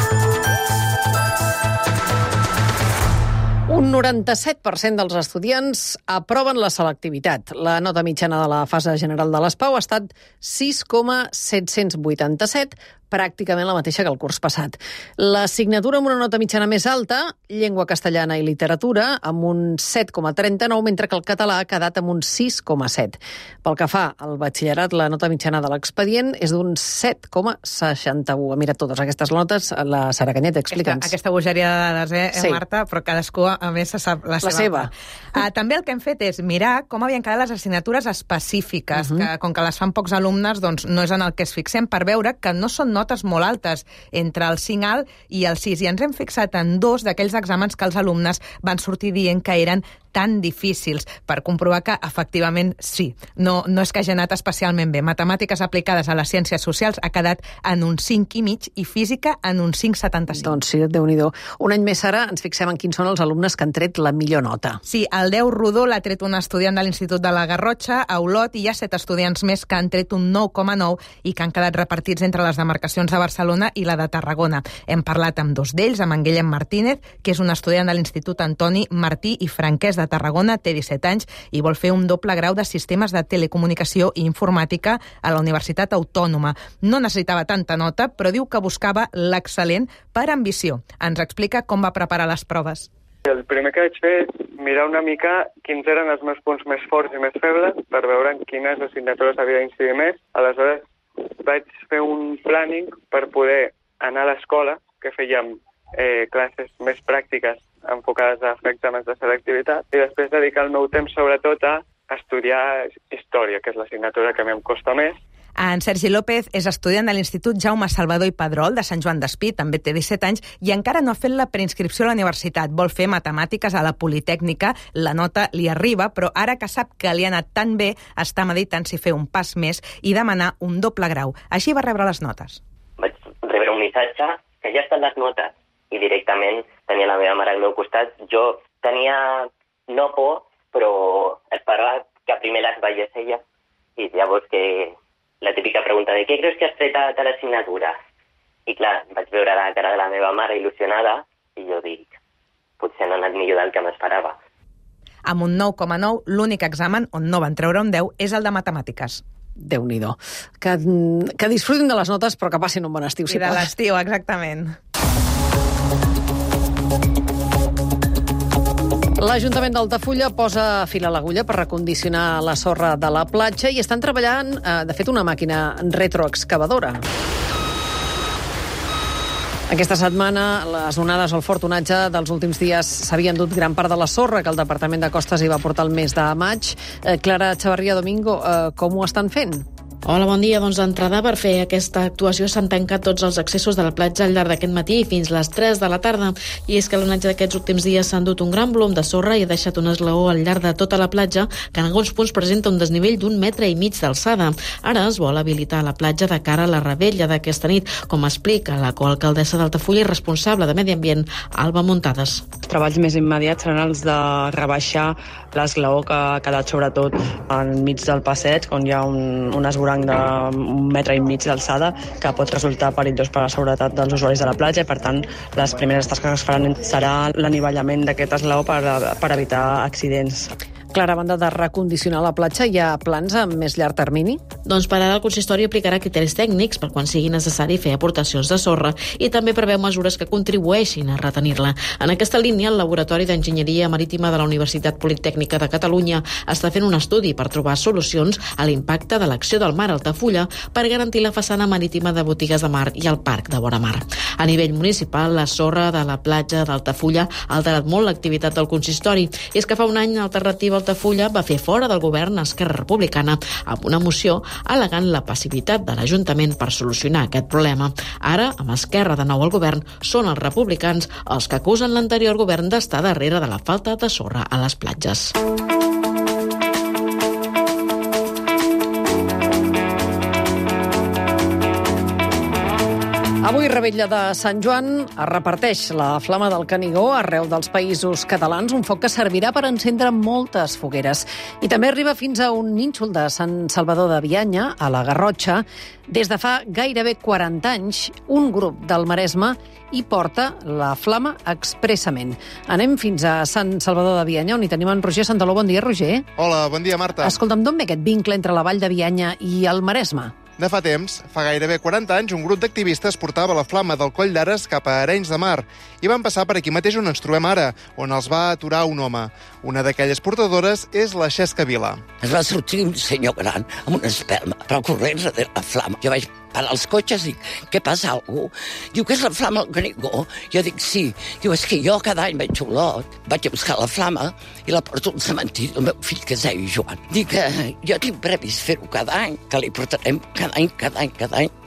Un noranta-set per cent dels estudiants aproven la selectivitat. La nota mitjana de la fase general de l'ESPAU ha estat sis coma set-cents vuitanta-set, pràcticament la mateixa que el curs passat. L'assignatura amb una nota mitjana més alta, llengua castellana i literatura, amb un set coma trenta-nou, mentre que el català ha quedat amb un sis coma set. Pel que fa al batxillerat, la nota mitjana de l'expedient és d'un set coma seixanta-u. Ha mirat totes aquestes notes. La Sara Canyet, explica'ns. Aquesta, aquesta bogeria de dades, eh, sí. Marta, però cadascú, a més, se sap la seva. La seva. Uh, també el que hem fet és mirar com havien quedat les assignatures específiques, uh-huh. que com que les fan pocs alumnes, doncs no és en el que es fixem, per veure que no són notes molt altes, entre el cinc alt i el sis, i ens hem fixat en dos d'aquells exàmens que els alumnes van sortir dient que eren tan difícils, per comprovar que efectivament sí, no, no és que hagi anat especialment bé. Matemàtiques aplicades a les ciències socials ha quedat en un cinc i mig i física en un cinc coma setanta-cinc. Doncs sí, Déu-n'hi-do. Un any més ara ens fixem en quins són els alumnes que han tret la millor nota. Sí, el deu rodó l'ha tret un estudiant de l'Institut de la Garrotxa, a Olot, i hi ha set estudiants més que han tret un nou coma nou i que han quedat repartits entre les demarcacions de Barcelona i la de Tarragona. Hem parlat amb dos d'ells, amb en Guillem Martínez, que és un estudiant de l'Institut Antoni Martí i Franquès de Tarragona, té disset anys i vol fer un doble grau de Sistemes de Telecomunicació i Informàtica a la Universitat Autònoma. No necessitava tanta nota, però diu que buscava l'excel·lent per ambició. Ens explica com va preparar les proves. El primer que vaig fer és mirar una mica quins eren els meus punts més forts i més febles per veure en quines assignatures havia d'incidir més. Aleshores vaig fer un planning per poder anar a l'escola, que fèiem eh, classes més pràctiques enfocades a fer exàmens de selectivitat, i després dedicar el meu temps sobretot a estudiar història, que és l'assignatura que a mi em costa més. En Sergi López és estudiant de l'Institut Jaume Salvador i Pedrol de Sant Joan d'Espí, també té disset anys, i encara no ha fet la preinscripció a la universitat. Vol fer matemàtiques a la Politècnica, la nota li arriba, però ara que sap que li ha anat tan bé, està meditant si fer un pas més i demanar un doble grau. Així va rebre les notes. Vaig rebre un missatge que ja estan les notes i directament tenia la meva mare al meu costat. Jo tenia no por, però esperava que primer les veiés ella i llavors que la típica pregunta de què creus que has tret a tal assignatura? I clar, vaig veure la cara de la meva mare il·lusionada i jo dic, potser no ha anat millor del que m'esperava. Amb un nou coma nou, l'únic examen on no van treure un deu és el de matemàtiques. Déu-n'hi-do. Que, que disfrutin de les notes, però que passin un bon estiu. I si de pot. l'estiu, exactament. L'Ajuntament d'Altafulla posa fil a l'agulla per recondicionar la sorra de la platja i estan treballant, eh, de fet, una màquina retroexcavadora. Aquesta setmana, les onades o el fort onatge dels últims dies s'havien dut gran part de la sorra que el Departament de Costes hi va portar el mes de maig. Eh, Clara Chavarria Domingo, eh, com ho estan fent? Hola, bon dia. Doncs d'entrada, per fer aquesta actuació s'han tancat tots els accessos de la platja al llarg d'aquest matí fins les tres de la tarda. I és que l'onatge d'aquests últims dies s'ha endut un gran volum de sorra i ha deixat un esglaó al llarg de tota la platja que en alguns punts presenta un desnivell d'un metre i mig d'alçada. Ara es vol habilitar la platja de cara a la revetlla d'aquesta nit, com explica la coalcaldessa d'Altafulla i responsable de Medi Ambient, Alba Muntades. Els treballs més immediats seran els de rebaixar l'esglaó que ha quedat sobretot enmig del passeig, on hi ha un, un esborrany d'un metre i mig d'alçada que pot resultar perillós per a la seguretat dels usuaris de la platja i, per tant, les primeres tasques que es faran serà l'anivellament d'aquest esglaó per, per evitar accidents. Clara, a banda de recondicionar la platja, hi ha plans a més llarg termini? Doncs per ara el consistori aplicarà criteris tècnics per quan sigui necessari fer aportacions de sorra i també preveu mesures que contribueixin a retenir-la. En aquesta línia, el Laboratori d'Enginyeria Marítima de la Universitat Politècnica de Catalunya està fent un estudi per trobar solucions a l'impacte de l'acció del mar a Altafulla per garantir la façana marítima de botigues de mar i el parc de vora mar. A nivell municipal, la sorra de la platja d'Altafulla ha alterat molt l'activitat del consistori. I és que fa un any Alternativa Altafulla va fer fora del govern Esquerra Republicana amb una moció al·legant la passivitat de l'Ajuntament per solucionar aquest problema. Ara, amb Esquerra de nou al govern, són els republicans els que acusen l'anterior govern d'estar darrere de la falta de sorra a les platges. Avui, revetlla de Sant Joan, es reparteix la flama del Canigó arreu dels països catalans, un foc que servirà per encendre moltes fogueres. I també arriba fins a un nínxol de Sant Salvador de Bianya, a la Garrotxa. Des de fa gairebé quaranta anys, un grup del Maresme hi porta la flama expressament. Anem fins a Sant Salvador de Bianya, on hi tenim en Roger Santaló. Bon dia, Roger. Hola, bon dia, Marta. Escolta'm, d'on ve aquest vincle entre la Vall de Bianya i el Maresme? De fa temps, fa gairebé quaranta anys, un grup d'activistes portava la flama del Coll d'Ares cap a Arenys de Mar i van passar per aquí mateix on ens trobem ara, on els va aturar un home. Una d'aquelles portadores és la Xesca Vila. Es va sortir un senyor gran amb una espelma, però corrents de la flama. Jo vaig parar els cotxes i dic, què passa, algú? Diu que és la flama del Canigó. Jo dic, sí. Diu, és que jo cada any vaig a Olot, vaig a buscar la flama i la porto al cementiri del meu fill, que es deia Joan. Dic que jo tinc previst fer-ho cada any, que li portarem cada any, cada any, cada any.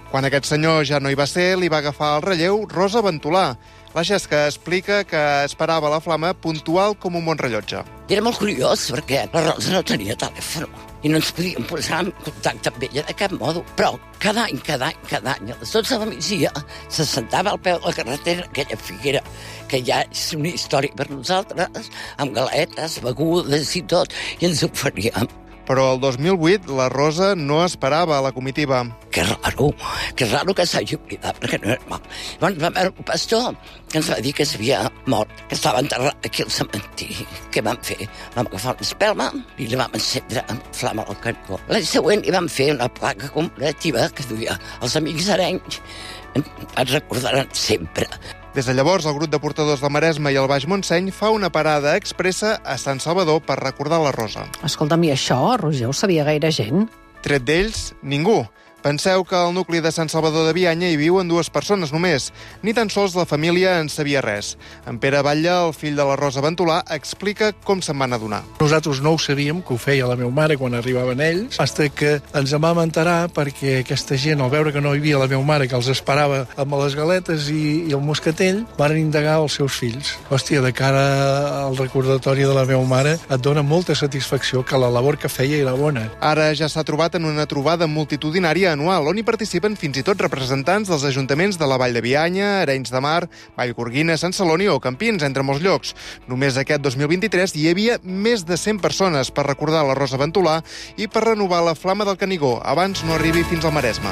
Quan aquest senyor ja no hi va ser, li va agafar el relleu Rosa Ventolà. La Xesca explica que esperava la flama puntual com un bon rellotge. Era molt curiós perquè la Rosa no tenia telèfon i no ens podíem posar en contacte amb ella de cap modo. Però cada any, cada any, cada any, a les dotze de la migdia, se sentava al peu de la carretera, aquella figuera, que ja és una història per nosaltres, amb galetes, begudes i tot, i ens oferíem. Però el dos mil vuit la Rosa no esperava a la comitiva. Que raro, que raro que s'hagi oblidat, perquè no era mal. Llavors va veure un pastor que ens va dir que s'havia mort, que estava enterrat aquí al cementiri. Què vam fer? Vam agafar una espelma i li vam encendre amb flama al canó. L'any següent hi vam fer una placa commemorativa que duia els amics arenys. Ens recordaran sempre. Des de llavors, el grup de portadors del Maresme i el Baix Montseny fa una parada expressa a Sant Salvador per recordar la Rosa. Escolta'm, i això, Roger, ho sabia gaire gent? Tret d'ells, ningú. Penseu que al nucli de Sant Salvador de Bianya hi viuen dues persones només. Ni tan sols la família en sabia res. En Pere Batlle, el fill de la Rosa Ventolà, explica com se'n van adonar. Nosaltres no ho sabíem, que ho feia la meva mare quan arribaven ells, fins que ens en vam enterar perquè aquesta gent, al veure que no hi havia la meva mare, que els esperava amb les galetes i, i el moscatell, van indagar els seus fills. Hòstia, de cara al recordatori de la meva mare, et dona molta satisfacció que la labor que feia era bona. Ara ja s'ha trobat en una trobada multitudinària anual, on hi participen fins i tot representants dels ajuntaments de la Vall de Bianya, Arenys de Mar, Vallgorguina, Sant Celoni o Campins, entre molts llocs. Només aquest dos mil vint-i-tres hi havia més de cent persones per recordar la Rosa Ventolà i per renovar la flama del Canigó, abans no arribi fins al Maresme.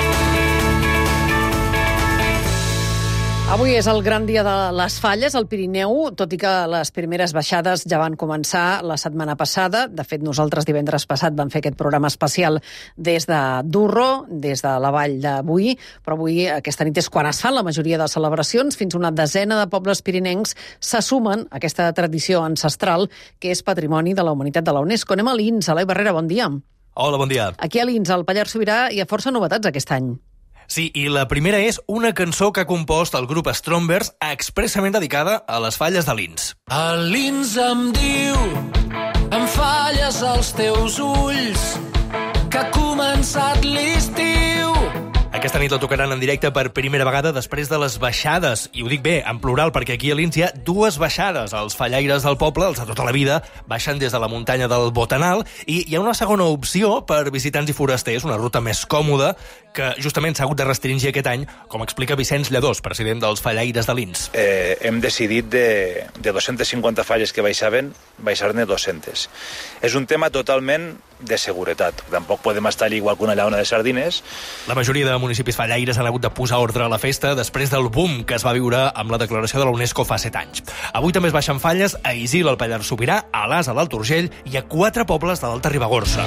Avui és el gran dia de les falles al Pirineu, tot i que les primeres baixades ja van començar la setmana passada. De fet, nosaltres divendres passat vam fer aquest programa especial des de Durro, des de la vall de Boí, però avui, aquesta nit, és quan es fan la majoria de celebracions. Fins una desena de pobles pirinencs se sumen a aquesta tradició ancestral que és patrimoni de la humanitat de la UNESCO. Anem a l'Ins. Eloi Barrera, bon dia. Hola, bon dia. Aquí a l'Ins, al Pallars Sobirà, hi ha força novetats aquest any. Sí, i la primera és una cançó que ha compost el grup Strombers expressament dedicada a les falles de l'Ins. A l'Ins em diu, em falles als teus ulls, que ha començat l'estiu. Aquesta nit la tocaran en directe per primera vegada després de les baixades. I ho dic bé, en plural, perquè aquí a l'Ins hi ha dues baixades. Els fallaires del poble, els de tota la vida, baixen des de la muntanya del Botanal i hi ha una segona opció per visitants i forasters, una ruta més còmoda que justament s'ha hagut de restringir aquest any, com explica Vicenç Lledós, president dels fallaires de l'Ins. Eh, hem decidit de, de dos-centes cinquanta falles que baixaven, baixar-ne dues-centes. És un tema totalment de seguretat. Tampoc podem estar allà igual que una llauna de sardines. La majoria de municipis fallaires han hagut de posar ordre a la festa després del boom que es va viure amb la declaració de la UNESCO fa set anys. Avui també es baixen falles a Isil, al Pallars Sobirà, a l'As, a l'Alt Urgell i a quatre pobles de l'Alta Ribagorça.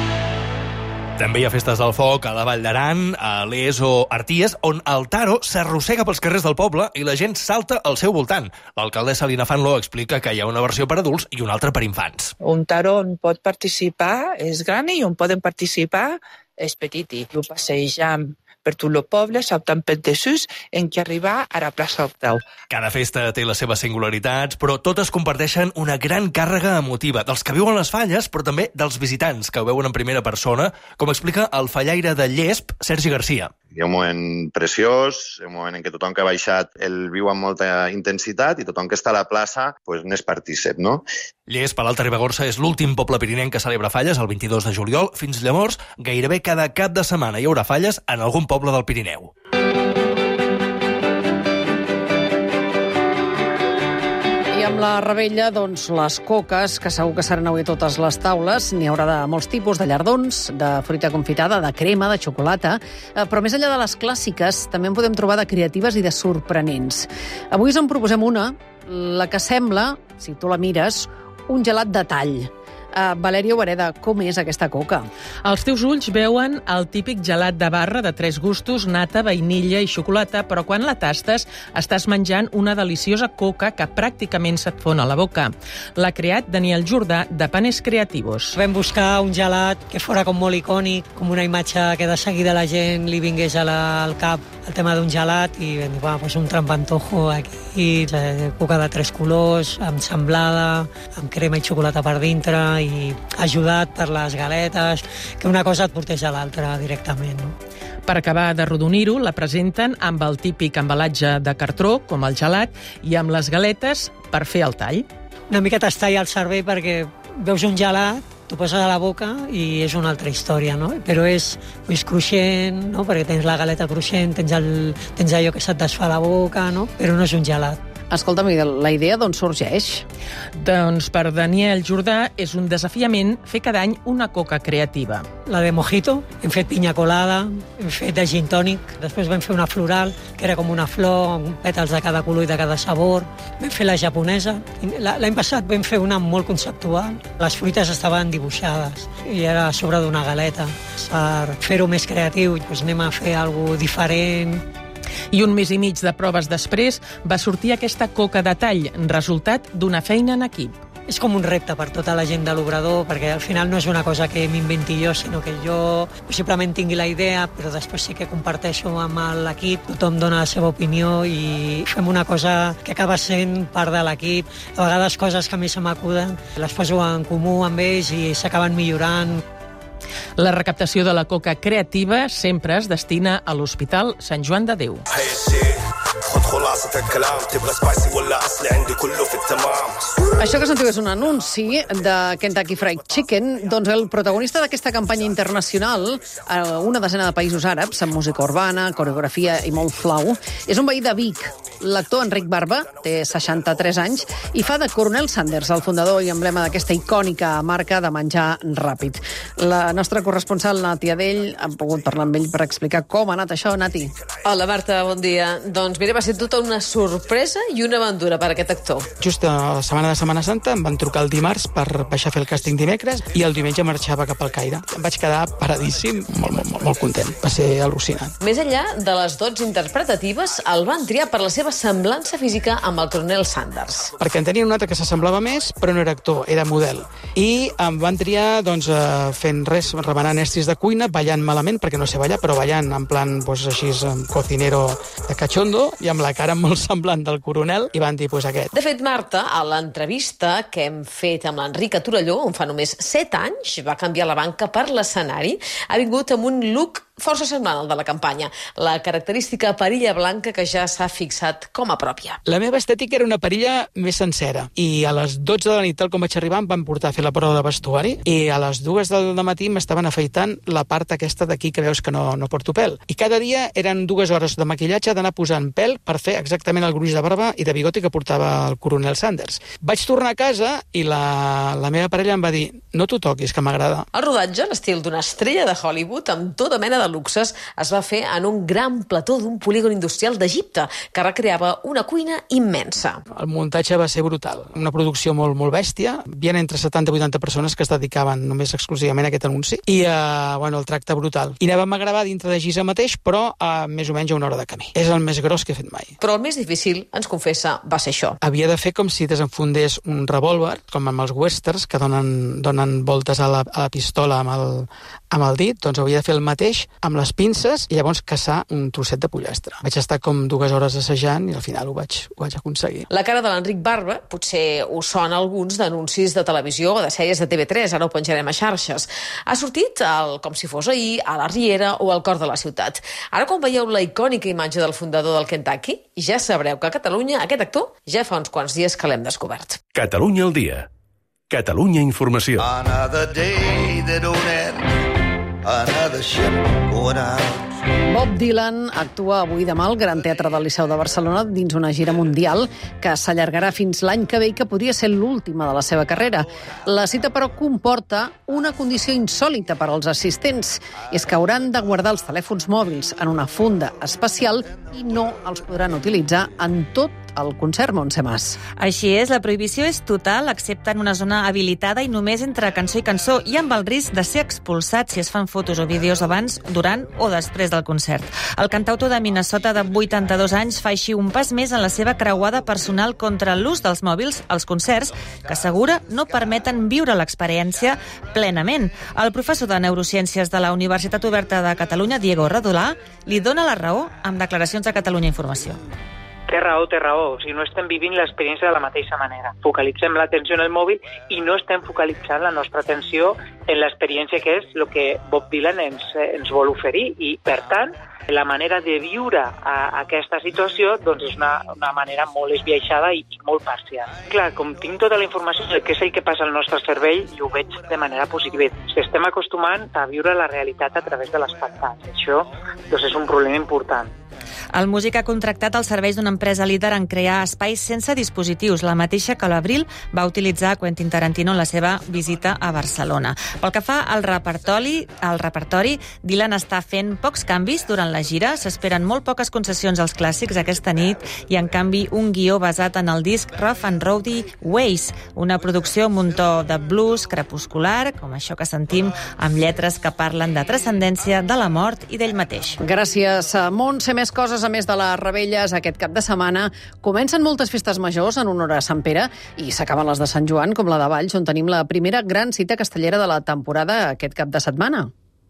També hi ha festes del foc a la Vall d'Aran, a Les o Arties, on el taro s'arrossega pels carrers del poble i la gent salta al seu voltant. L'alcaldessa Lina Fanlo explica que hi ha una versió per adults i una altra per infants. Un taro on pot participar és gran i on poden participar és petit. I ho passejam per tot el poble, saltant per desús, en què arribar a la plaça Octau. Cada festa té les seves singularitats, però totes comparteixen una gran càrrega emotiva, dels que viuen les falles, però també dels visitants, que ho veuen en primera persona, com explica el fallaire de Llesp, Sergi Garcia. Hi ha un moment preciós, un moment en què tothom que ha baixat el viu amb molta intensitat i tothom que està a la plaça pues, n'és partícip, no? Llesp, a l'Alta Ribagorça, és l'últim poble pirinenc que celebra falles el vint-i-dos de juliol. Fins llavors, gairebé cada cap de setmana hi haurà falles en algun poble del Pirineu. I amb la rebella, doncs, les coques, que segur que seran avui a totes les taules. N'hi haurà de molts tipus, de llardons, de fruita confitada, de crema, de xocolata. Però més enllà de les clàssiques, també en podem trobar de creatives i de sorprenents. Avui us en proposem una, la que sembla, si tu la mires, un gelat de tall. Uh, Valèria Obereda, com és aquesta coca? Els teus ulls veuen el típic gelat de barra de tres gustos, nata, vainilla i xocolata, però quan la tastes estàs menjant una deliciosa coca que pràcticament se't fon a la boca. L'ha creat Daniel Jordà, de Panes Creativos. Vam buscar un gelat que fora com molt icònic, com una imatge que de seguida la gent li vingués a la, al cap el tema d'un gelat i vam dir, va, pues un trampantojo aquí, eh, coca de tres colors, amb semblada, amb crema i xocolata per dintre i ajudat per les galetes, que una cosa et portés a l'altra directament, no? Per acabar d'arrodonir-ho, la presenten amb el típic embalatge de cartró, com el gelat, i amb les galetes per fer el tall. Una mica t'estalla el cervell perquè veus un gelat, t'ho poses a la boca i és una altra història, no? Però és, és cruixent, no? Perquè tens la galeta cruixent, tens, el, tens allò que se't desfà la boca, no? Però no és un gelat. Escolta, Miguel, la idea d'on sorgeix? Doncs per Daniel Jordà és un desafiament fer cada any una coca creativa. La de mojito, hem fet pinya colada, hem fet de gin tònic, després vam fer una floral, que era com una flor, amb pètals de cada color i de cada sabor. Vam fer la japonesa. L'any passat vam fer una molt conceptual. Les fruites estaven dibuixades i era a sobre d'una galeta. Per fer-ho més creatiu, doncs anem a fer alguna cosa diferent. I un mes i mig de proves després va sortir aquesta coca de tall, resultat d'una feina en equip. És com un repte per tota la gent de l'Obrador, perquè al final no és una cosa que m'inventi jo, sinó que jo possiblement tingui la idea, però després sí que comparteixo amb l'equip, tothom dona la seva opinió i fem una cosa que acaba sent part de l'equip. A vegades coses que a mi se m'acuden les poso en comú amb ells i s'acaben millorant. La recaptació de la coca creativa sempre es destina a l'Hospital Sant Joan de Déu. Això que sentiu és un anunci de Kentucky Fried Chicken. Doncs el protagonista d'aquesta campanya internacional a una desena de països àrabs, amb música urbana, coreografia i molt flow, és un veí de Vic. L'actor Enric Barba té seixanta-tres anys i fa de Coronel Sanders, el fundador i emblema d'aquesta icònica marca de menjar ràpid. La nostra corresponsal, Nati Adell, ha pogut parlar amb ell per explicar com ha anat això, Nati. Hola, Marta, bon dia. Doncs mira, va ser tota una sorpresa i una aventura per aquest actor. Just a la setmana de Setmana Santa em van trucar el dimarts per baixar a fer el càsting dimecres i el diumenge marxava cap al Caire. Em vaig quedar paradíssim, molt, molt, molt, molt content. Va ser al·lucinant. Més enllà de les dots interpretatives, el van triar per la seva semblança física amb el Coronel Sanders. Perquè en tenia un altre que s'assemblava més, però no era actor, era model. I em van triar doncs, fent res, remenant estris de cuina, ballant malament, perquè no sé ballar, però ballant en plan doncs, així, cocinero de cachondo, i amb la cara molt semblant del coronel, i van dir, doncs aquest. De fet, Marta, a l'entrevista que hem fet amb l'Enric a Torelló, on fa només set anys, va canviar la banca per l'escenari, ha vingut amb un look força semblant al de la campanya, la característica perilla blanca que ja s'ha fixat com a pròpia. La meva estètica era una perilla més sencera, i a les dotze de la nit, tal com vaig arribar, em van portar a fer la prova de vestuari, i a les dues del matí m'estaven afaitant la part aquesta d'aquí que veus que no, no porto pèl. I cada dia eren dues hores de maquillatge d'anar posant pèl per fer exactament el gruix de barba i de bigoti que portava el Coronel Sanders. Vaig tornar a casa i la, la meva parella em va dir, no t'ho toquis, que m'agrada. El rodatge, l'estil d'una estrella de Hollywood, amb tota mena de luxes, es va fer en un gran plató d'un polígon industrial d'Egipte, que recreava una cuina immensa. El muntatge va ser brutal. Una producció molt, molt bèstia. Hi havia entre setanta i vuitanta persones que es dedicaven només exclusivament a aquest anunci. I, eh, bueno, el tracte brutal. I anàvem a gravar dintre de Giza mateix, però a més o menys a una hora de camí. És el més gros que he fet mai. Però el més difícil, ens confessa, va ser això. Havia de fer com si desenfundés un revòlver, com amb els westerns, que donen, donen voltes a la, a la pistola amb el, amb el dit, doncs havia de fer el mateix amb les pinces i llavors caçar un trosset de pollastre. Vaig estar com dues hores assajant i al final ho vaig, ho vaig aconseguir. La cara de l'Enric Barba potser us sona alguns d'anuncis de televisió o de sèries de T V tres, ara ho penjarem a xarxes. Ha sortit el Com si fos ahir, a la Riera o al cor de la ciutat. Ara quan veieu la icònica imatge del fundador del Kentucky, ja sabreu que a Catalunya aquest actor ja fa uns quants dies que l'hem descobert. Catalunya al dia. Catalunya Informació. Another day that don't end. Another ship going out. Bob Dylan actua avui demà al Gran Teatre del Liceu de Barcelona dins una gira mundial que s'allargarà fins l'any que ve i que podria ser l'última de la seva carrera. La cita, però, comporta una condició insòlita per als assistents. És que hauran de guardar els telèfons mòbils en una funda especial i no els podran utilitzar en tot el concert, Montse Mas. Així és, la prohibició és total, excepte en una zona habilitada i només entre cançó i cançó, i amb el risc de ser expulsat si es fan fotos o vídeos abans, durant o després del concert. El cantautor de Minnesota de vuitanta-dos anys fa així un pas més en la seva creuada personal contra l'ús dels mòbils als concerts, que assegura no permeten viure l'experiència plenament. El professor de Neurociències de la Universitat Oberta de Catalunya, Diego Redolà, li dona la raó amb declaracions a Catalunya Informació. Té raó, té raó. O sigui, no estem vivint l'experiència de la mateixa manera. Focalitzem l'atenció en el mòbil i no estem focalitzant la nostra atenció en l'experiència que és el que Bob Dylan ens, ens vol oferir. I, per tant, la manera de viure a aquesta situació doncs és una, una manera molt esbiaixada i, i molt parcial. Clar, com tinc tota la informació del que és el que passa al nostre cervell, i ho veig de manera positiva. S'estem acostumant a viure la realitat a través de les pantalles. Això doncs, és un problema important. El músic ha contractat els serveis d'una empresa líder en crear espais sense dispositius, la mateixa que a l'abril va utilitzar Quentin Tarantino en la seva visita a Barcelona. Pel que fa al repertori, al repertori, Dylan està fent pocs canvis durant la gira. S'esperen molt poques concessions als clàssics aquesta nit i, en canvi, un guió basat en el disc Rough and Rowdy Ways, una producció amb un to de blues crepuscular, com això que sentim, amb lletres que parlen de transcendència, de la mort i d'ell mateix. Gràcies, Montse. Més coses, a més de les Rebelles, aquest cap de setmana comencen moltes festes majors en honor a Sant Pere i s'acaben les de Sant Joan, com la de Valls, on tenim la primera gran cita castellera de la temporada aquest cap de setmana.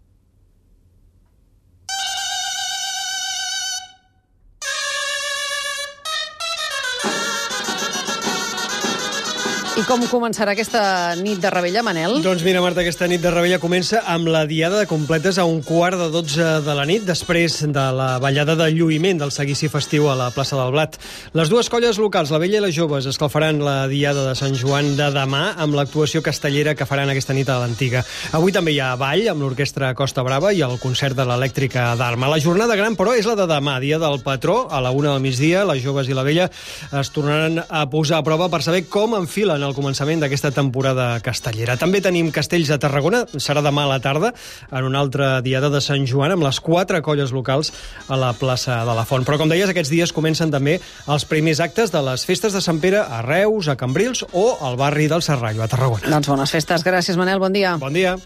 I com començarà aquesta nit de Rebella, Manel? Doncs mira, Marta, aquesta nit de Rebella comença amb la diada de completes a un quart de dotze de la nit, després de la ballada de lluïment del seguici festiu a la plaça del Blat. Les dues colles locals, la Vella i les Joves, escalfaran la diada de Sant Joan de demà amb l'actuació castellera que faran aquesta nit a l'Antiga. Avui també hi ha ball amb l'orquestra Costa Brava i el concert de l'Elèctrica d'Arma. La jornada gran, però, és la de demà, dia del patró, a la una del migdia. Les Joves i la Vella es tornaran a posar a prova per saber com enfilen al començament d'aquesta temporada castellera. També tenim Castells de Tarragona, serà demà a la tarda, en una altra diada de Sant Joan, amb les quatre colles locals a la plaça de la Font. Però, com deies, aquests dies comencen també els primers actes de les festes de Sant Pere a Reus, a Cambrils o al barri del Serrallo, a Tarragona. Doncs bones festes. Gràcies, Manel. Bon dia. Bon dia.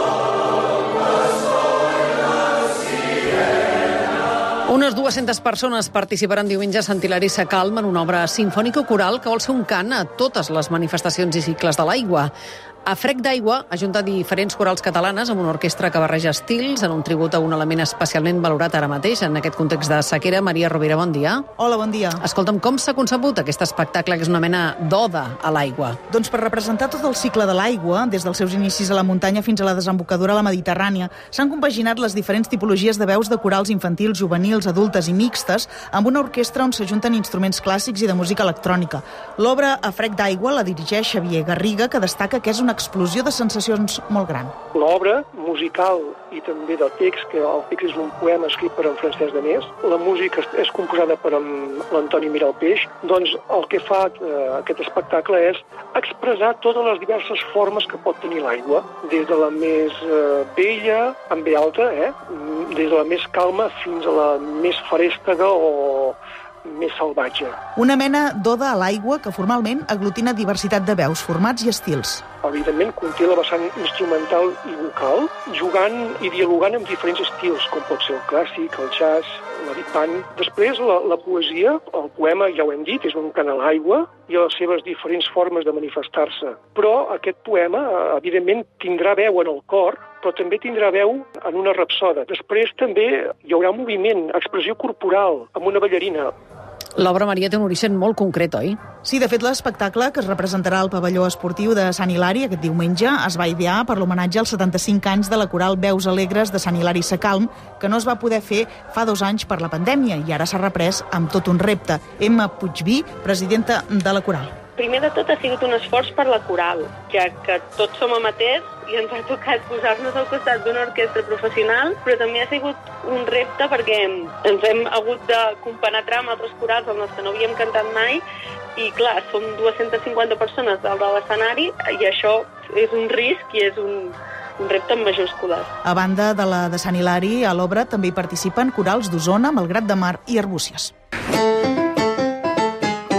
Unes dues-centes persones participaran diumenge a Sant Hilari Sacalm en una obra sinfònico-coral que vol ser un cant a totes les manifestacions i cicles de l'aigua. A Frec d'Aigua ajunta diferents corals catalanes amb una orquestra que barreja estils en un tribut a un element especialment valorat ara mateix en aquest context de sequera. Maria Rovira, bon dia. Hola, bon dia. Escolta'm, com s'ha concebut aquest espectacle que és una mena d'oda a l'aigua? Doncs per representar tot el cicle de l'aigua, des dels seus inicis a la muntanya fins a la desembocadura a la Mediterrània, s'han compaginat les diferents tipologies de veus de corals infantils, juvenils, adultes i mixtes amb una orquestra on s'ajunten instruments clàssics i de música electrònica. L'obra A Frec d'Aigua la dirigeix Xavier Garriga, que destaca que és una explosió de sensacions molt gran. L'obra musical i també del text, que el text és un poema escrit per en Francesc Danés, la música és composada per l'Antoni Miralpeix, doncs el que fa eh, aquest espectacle és expressar totes les diverses formes que pot tenir l'aigua, des de la més eh, bella, amb B alta, eh? des de la més calma fins a la més ferèstega o més salvatge. Una mena d'oda a l'aigua que formalment aglutina diversitat de veus, formats i estils. Evidentment conté la vessant instrumental i vocal, jugant i dialogant amb diferents estils, com pot ser el clàssic, el jazz, la big band. Després, la, la poesia, el poema, ja ho hem dit, és un cant a l'aigua i a les seves diferents formes de manifestar-se. Però aquest poema, evidentment, tindrà veu en el cor, però també tindrà veu en una rapsoda. Després també hi haurà moviment, expressió corporal, amb una ballarina. L'obra, Maria, té un origen molt concret, oi? Sí, de fet, l'espectacle, que es representarà al pavelló esportiu de Sant Hilari aquest diumenge, es va idear per l'homenatge als setanta-cinc anys de la coral Veus Alegres de Sant Hilari Sacalm, que no es va poder fer fa dos anys per la pandèmia i ara s'ha reprès amb tot un repte. Emma Puigví, presidenta de la coral. Primer de tot ha sigut un esforç per la coral, ja que tots som amateurs i ens ha tocat posar-nos al costat d'una orquestra professional, però també ha sigut un repte perquè ens hem hagut de compenetrar amb altres corals amb els que no havíem cantat mai i, clar, som dues-centes cinquanta persones dalt de l'escenari i això és un risc i és un, un repte en majúscules. A banda de la de Sant Hilari, a l'obra també hi participen corals d'Osona, Malgrat de Mar i Arbúcies.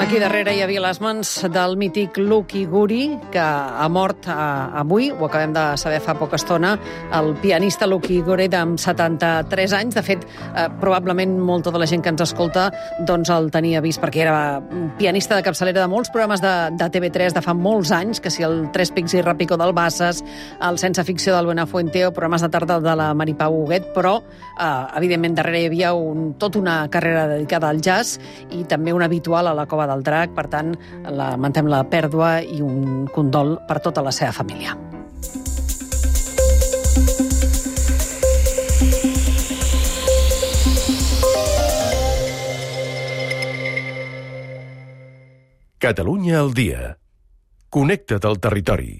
Aquí darrere hi havia les mans del mític Lucky Guri, que ha mort eh, avui, ho acabem de saber fa poca estona, el pianista Lucky Guri, amb setanta-tres anys. De fet, eh, probablement molta de la gent que ens escolta doncs el tenia vist, perquè era pianista de capçalera de molts programes de, de T V tres de fa molts anys, que si el Tres Pics i Repico del Bassas, el Sense Ficció del Buenafuente o programes de tarda de la Maripau Huguet, però, eh, evidentment, darrere hi havia un, tota una carrera dedicada al jazz i també un habitual a la Cova del Drac. Per tant, lamentem la pèrdua i un condol per tota la seva família. Catalunya al dia. Connecta't al territori.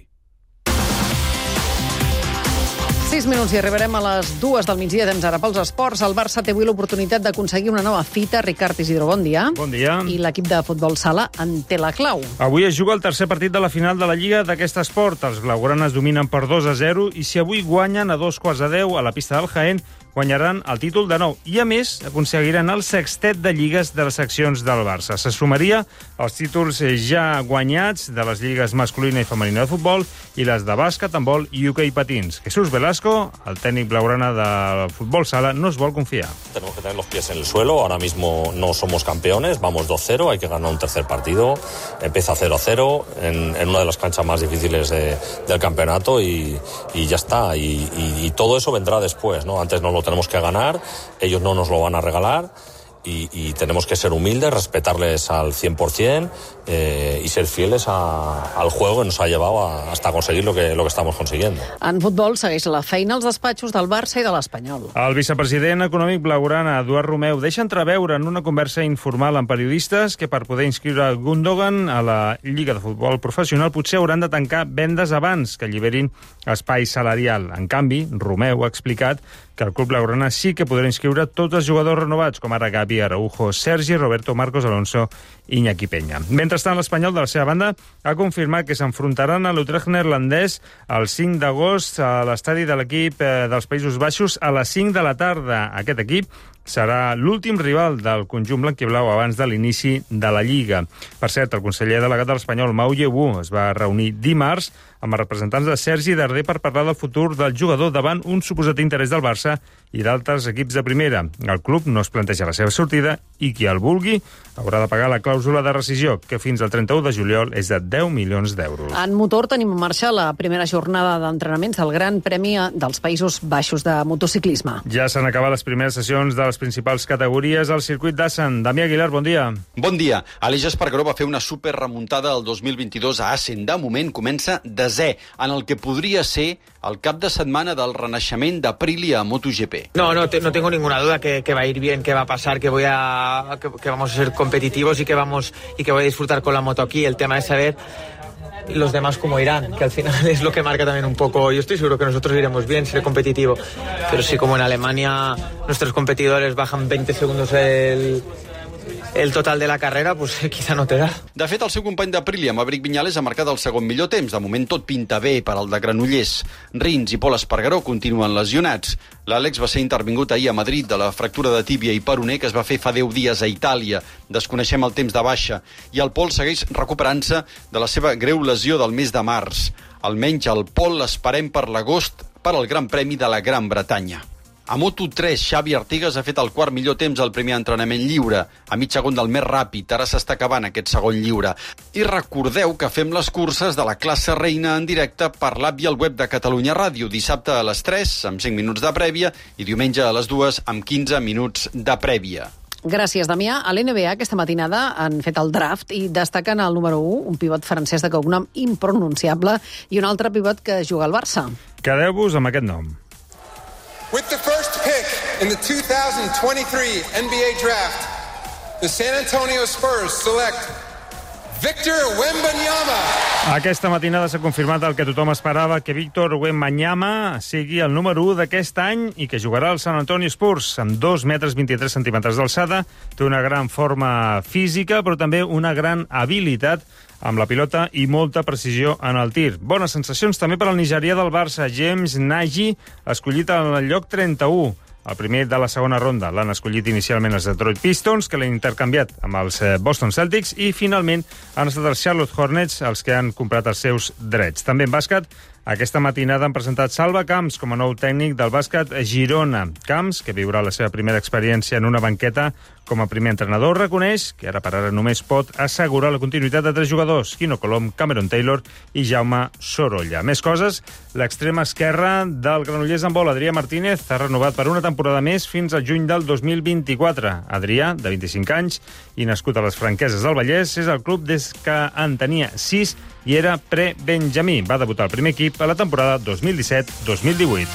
sis minuts i arribarem a les dues del migdia, temps ara pels esports. El Barça té avui l'oportunitat d'aconseguir una nova fita. Ricard Isidro, bon dia. Bon dia. I l'equip de futbol sala en té la clau. Avui es juga el tercer partit de la final de la Lliga d'aquest esport. Els blaugranes dominen per dos a zero i si avui guanyen a dos quarts de deu a la pista del Jaén, guanyaran el títol de nou. I, a més, aconseguiran el sextet de lligues de les seccions del Barça. Se sumaria als títols ja guanyats de les lligues masculina i femenina de futbol i les de bàsquet, handbol i hoquei patins. Jesús Velasco, el tècnic blaugrana de futbol sala, no es vol confiar. Tenemos que tener los pies en el suelo. Ahora mismo no somos campeones, vamos dos cero, hay que ganar un tercer partido. Empieza cero a cero en, en una de las canchas más difíciles de, del campeonato y, y ya está. Y, y, y todo eso vendrá después, ¿no? Antes no lo tenemos que ganar, ellos no nos lo van a regalar y, y tenemos que ser humildes, respetarles al cien por ciento eh, y ser fieles a, al juego que nos ha llevado a, hasta conseguir lo que, lo que estamos consiguiendo. En futbol segueix la feina als despatxos del Barça i de l'Espanyol. El vicepresident econòmic blaugrana, Eduard Romeu, deixa entreveure en una conversa informal amb periodistes que per poder inscriure Gundogan a la Lliga de Futbol Professional potser hauran de tancar vendes abans que alliberin espai salarial. En canvi, Romeu ha explicat que el club blaugrana sí que podrà inscriure tots els jugadors renovats, com ara Gavi, Araujo, Sergi, Roberto, Marcos Alonso i Iñaki Peña. Mentrestant, l'Espanyol, de la seva banda, ha confirmat que s'enfrontaran a l'Utrecht neerlandès el cinc d'agost a l'estadi de l'equip dels Països Baixos a les cinc de la tarda. Aquest equip serà l'últim rival del conjunt blanquiblau abans de l'inici de la Lliga. Per cert, el conseller delegat de l'Espanyol, Mau Llebú, es va reunir dimarts amb els representants de Sergi Darder per parlar del futur del jugador davant un suposat interès del Barça i d'altres equips de primera. El club no es planteja la seva sortida i qui el vulgui haurà de pagar la clàusula de rescissió, que fins al trenta-u de juliol és de deu milions d'euros. En motor tenim en marxa la primera jornada d'entrenaments del Gran Premi dels Països Baixos de motociclisme. Ja s'han acabat les primeres sessions de les principals categories al circuit d'Assen. Damià Aguilar, bon dia. Bon dia. Aleix Espargaró va fer una super remuntada el dos mil vint-i-dos a Assen. De moment comença desè, en el que podria ser el cap de setmana del renaixement d'Aprilia a MotoGP. No, no, te, no tengo ninguna duda que, que va a ir bien, que va a pasar, que voy a que, que vamos a ser competitivos y que vamos y que voy a disfrutar con la moto aquí. El tema es saber los demás cómo irán, que al final es lo que marca también un poco. Yo estoy seguro que nosotros iremos bien, seré competitivo, pero si como en Alemania nuestros competidores bajan veinte segundos el el total de la carrera, pues quizá no te da. De fet, el seu company d'Aprilia, Maverick Viñales, ha marcat el segon millor temps. De moment tot pinta bé per al de Granollers. Rins i Pol Espargaró continuen lesionats. L'Àlex va ser intervingut ahir a Madrid de la fractura de tíbia i peroné que es va fer fa deu dies a Itàlia. Desconeixem el temps de baixa. I el Pol segueix recuperant-se de la seva greu lesió del mes de març. Almenys el Pol l'esperem per l'agost per al Gran Premi de la Gran Bretanya. A Moto tres, Xavi Artigas ha fet el quart millor temps al primer entrenament lliure, a mig segon del més ràpid. Ara s'està acabant aquest segon lliure. I recordeu que fem les curses de la classe reina en directe per l'app i el web de Catalunya Ràdio, dissabte a les tres, amb cinc minuts de prèvia, i diumenge a les dues, amb quinze minuts de prèvia. Gràcies, Damià. A l'N B A aquesta matinada han fet el draft i destaquen el número u, un pivot francès de cognom impronunciable, i un altre pivot que juga al Barça. Quedeu-vos amb aquest nom. With the first pick in the two thousand twenty-three N B A Draft, the San Antonio Spurs select Victor Wembanyama. Aquesta matinada s'ha confirmat el que tothom esperava, que Victor Wembanyama sigui el número u d'aquest any i que jugarà al San Antonio Spurs amb dos metres vint-i-tres centímetres d'alçada. Té una gran forma física, però també una gran habilitat amb la pilota i molta precisió en el tir. Bones sensacions també per al nigerià del Barça, James Nagy, escollit al lloc trenta-u. El primer de la segona ronda l'han escollit inicialment els Detroit Pistons, que l'han intercanviat amb els Boston Celtics, i finalment han estat els Charlotte Hornets els que han comprat els seus drets. També en bàsquet, aquesta matinada han presentat Salva Camps com a nou tècnic del bàsquet Girona. Camps, que viurà la seva primera experiència en una banqueta com a primer entrenador, reconeix que ara per ara només pot assegurar la continuïtat de tres jugadors, Quino Colom, Cameron Taylor i Jaume Sorolla. Més coses, l'extrema esquerra del Granollers en vol, Adrià Martínez, ha renovat per una temporada més fins al juny del dos mil vint-i-quatre. Adrià, de vint-i-cinc anys i nascut a les Franqueses del Vallès, és al club des que en tenia sis i era pre-Benjamí. Va debutar al primer equip a la temporada dos mil disset dos mil divuit.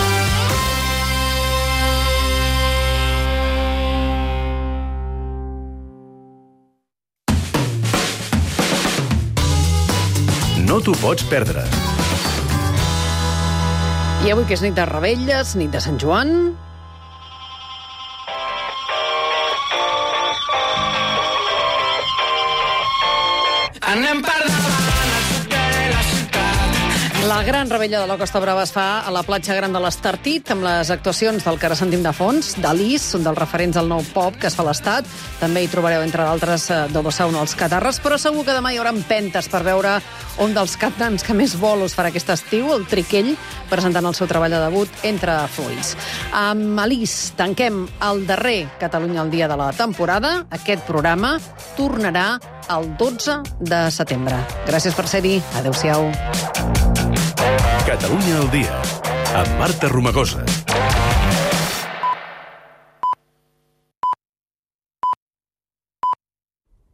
No t'ho pots perdre. I avui que és nit de Rebelles, nit de Sant Joan... Anem per davant, al sud de la ciutat. La gran rebella de la Costa Brava es fa a la platja gran de l'Estartit, amb les actuacions del que ara sentim de fons, d'Alice, un dels referents del nou pop que es fa a l'Estat. També hi trobareu, entre d'altres, Dodo Sound o els Catarres, però segur que demà hi haurà empentes per veure un dels cantants que més bolos farà aquest estiu, el Triquell, presentant el seu treball de debut Entre Fulls. Amb Alice tanquem el darrer Catalunya al dia de la temporada. Aquest programa tornarà el dotze de setembre. Gràcies per ser-hi. Adéu-siau. Catalunya al dia, amb Marta Romagosa.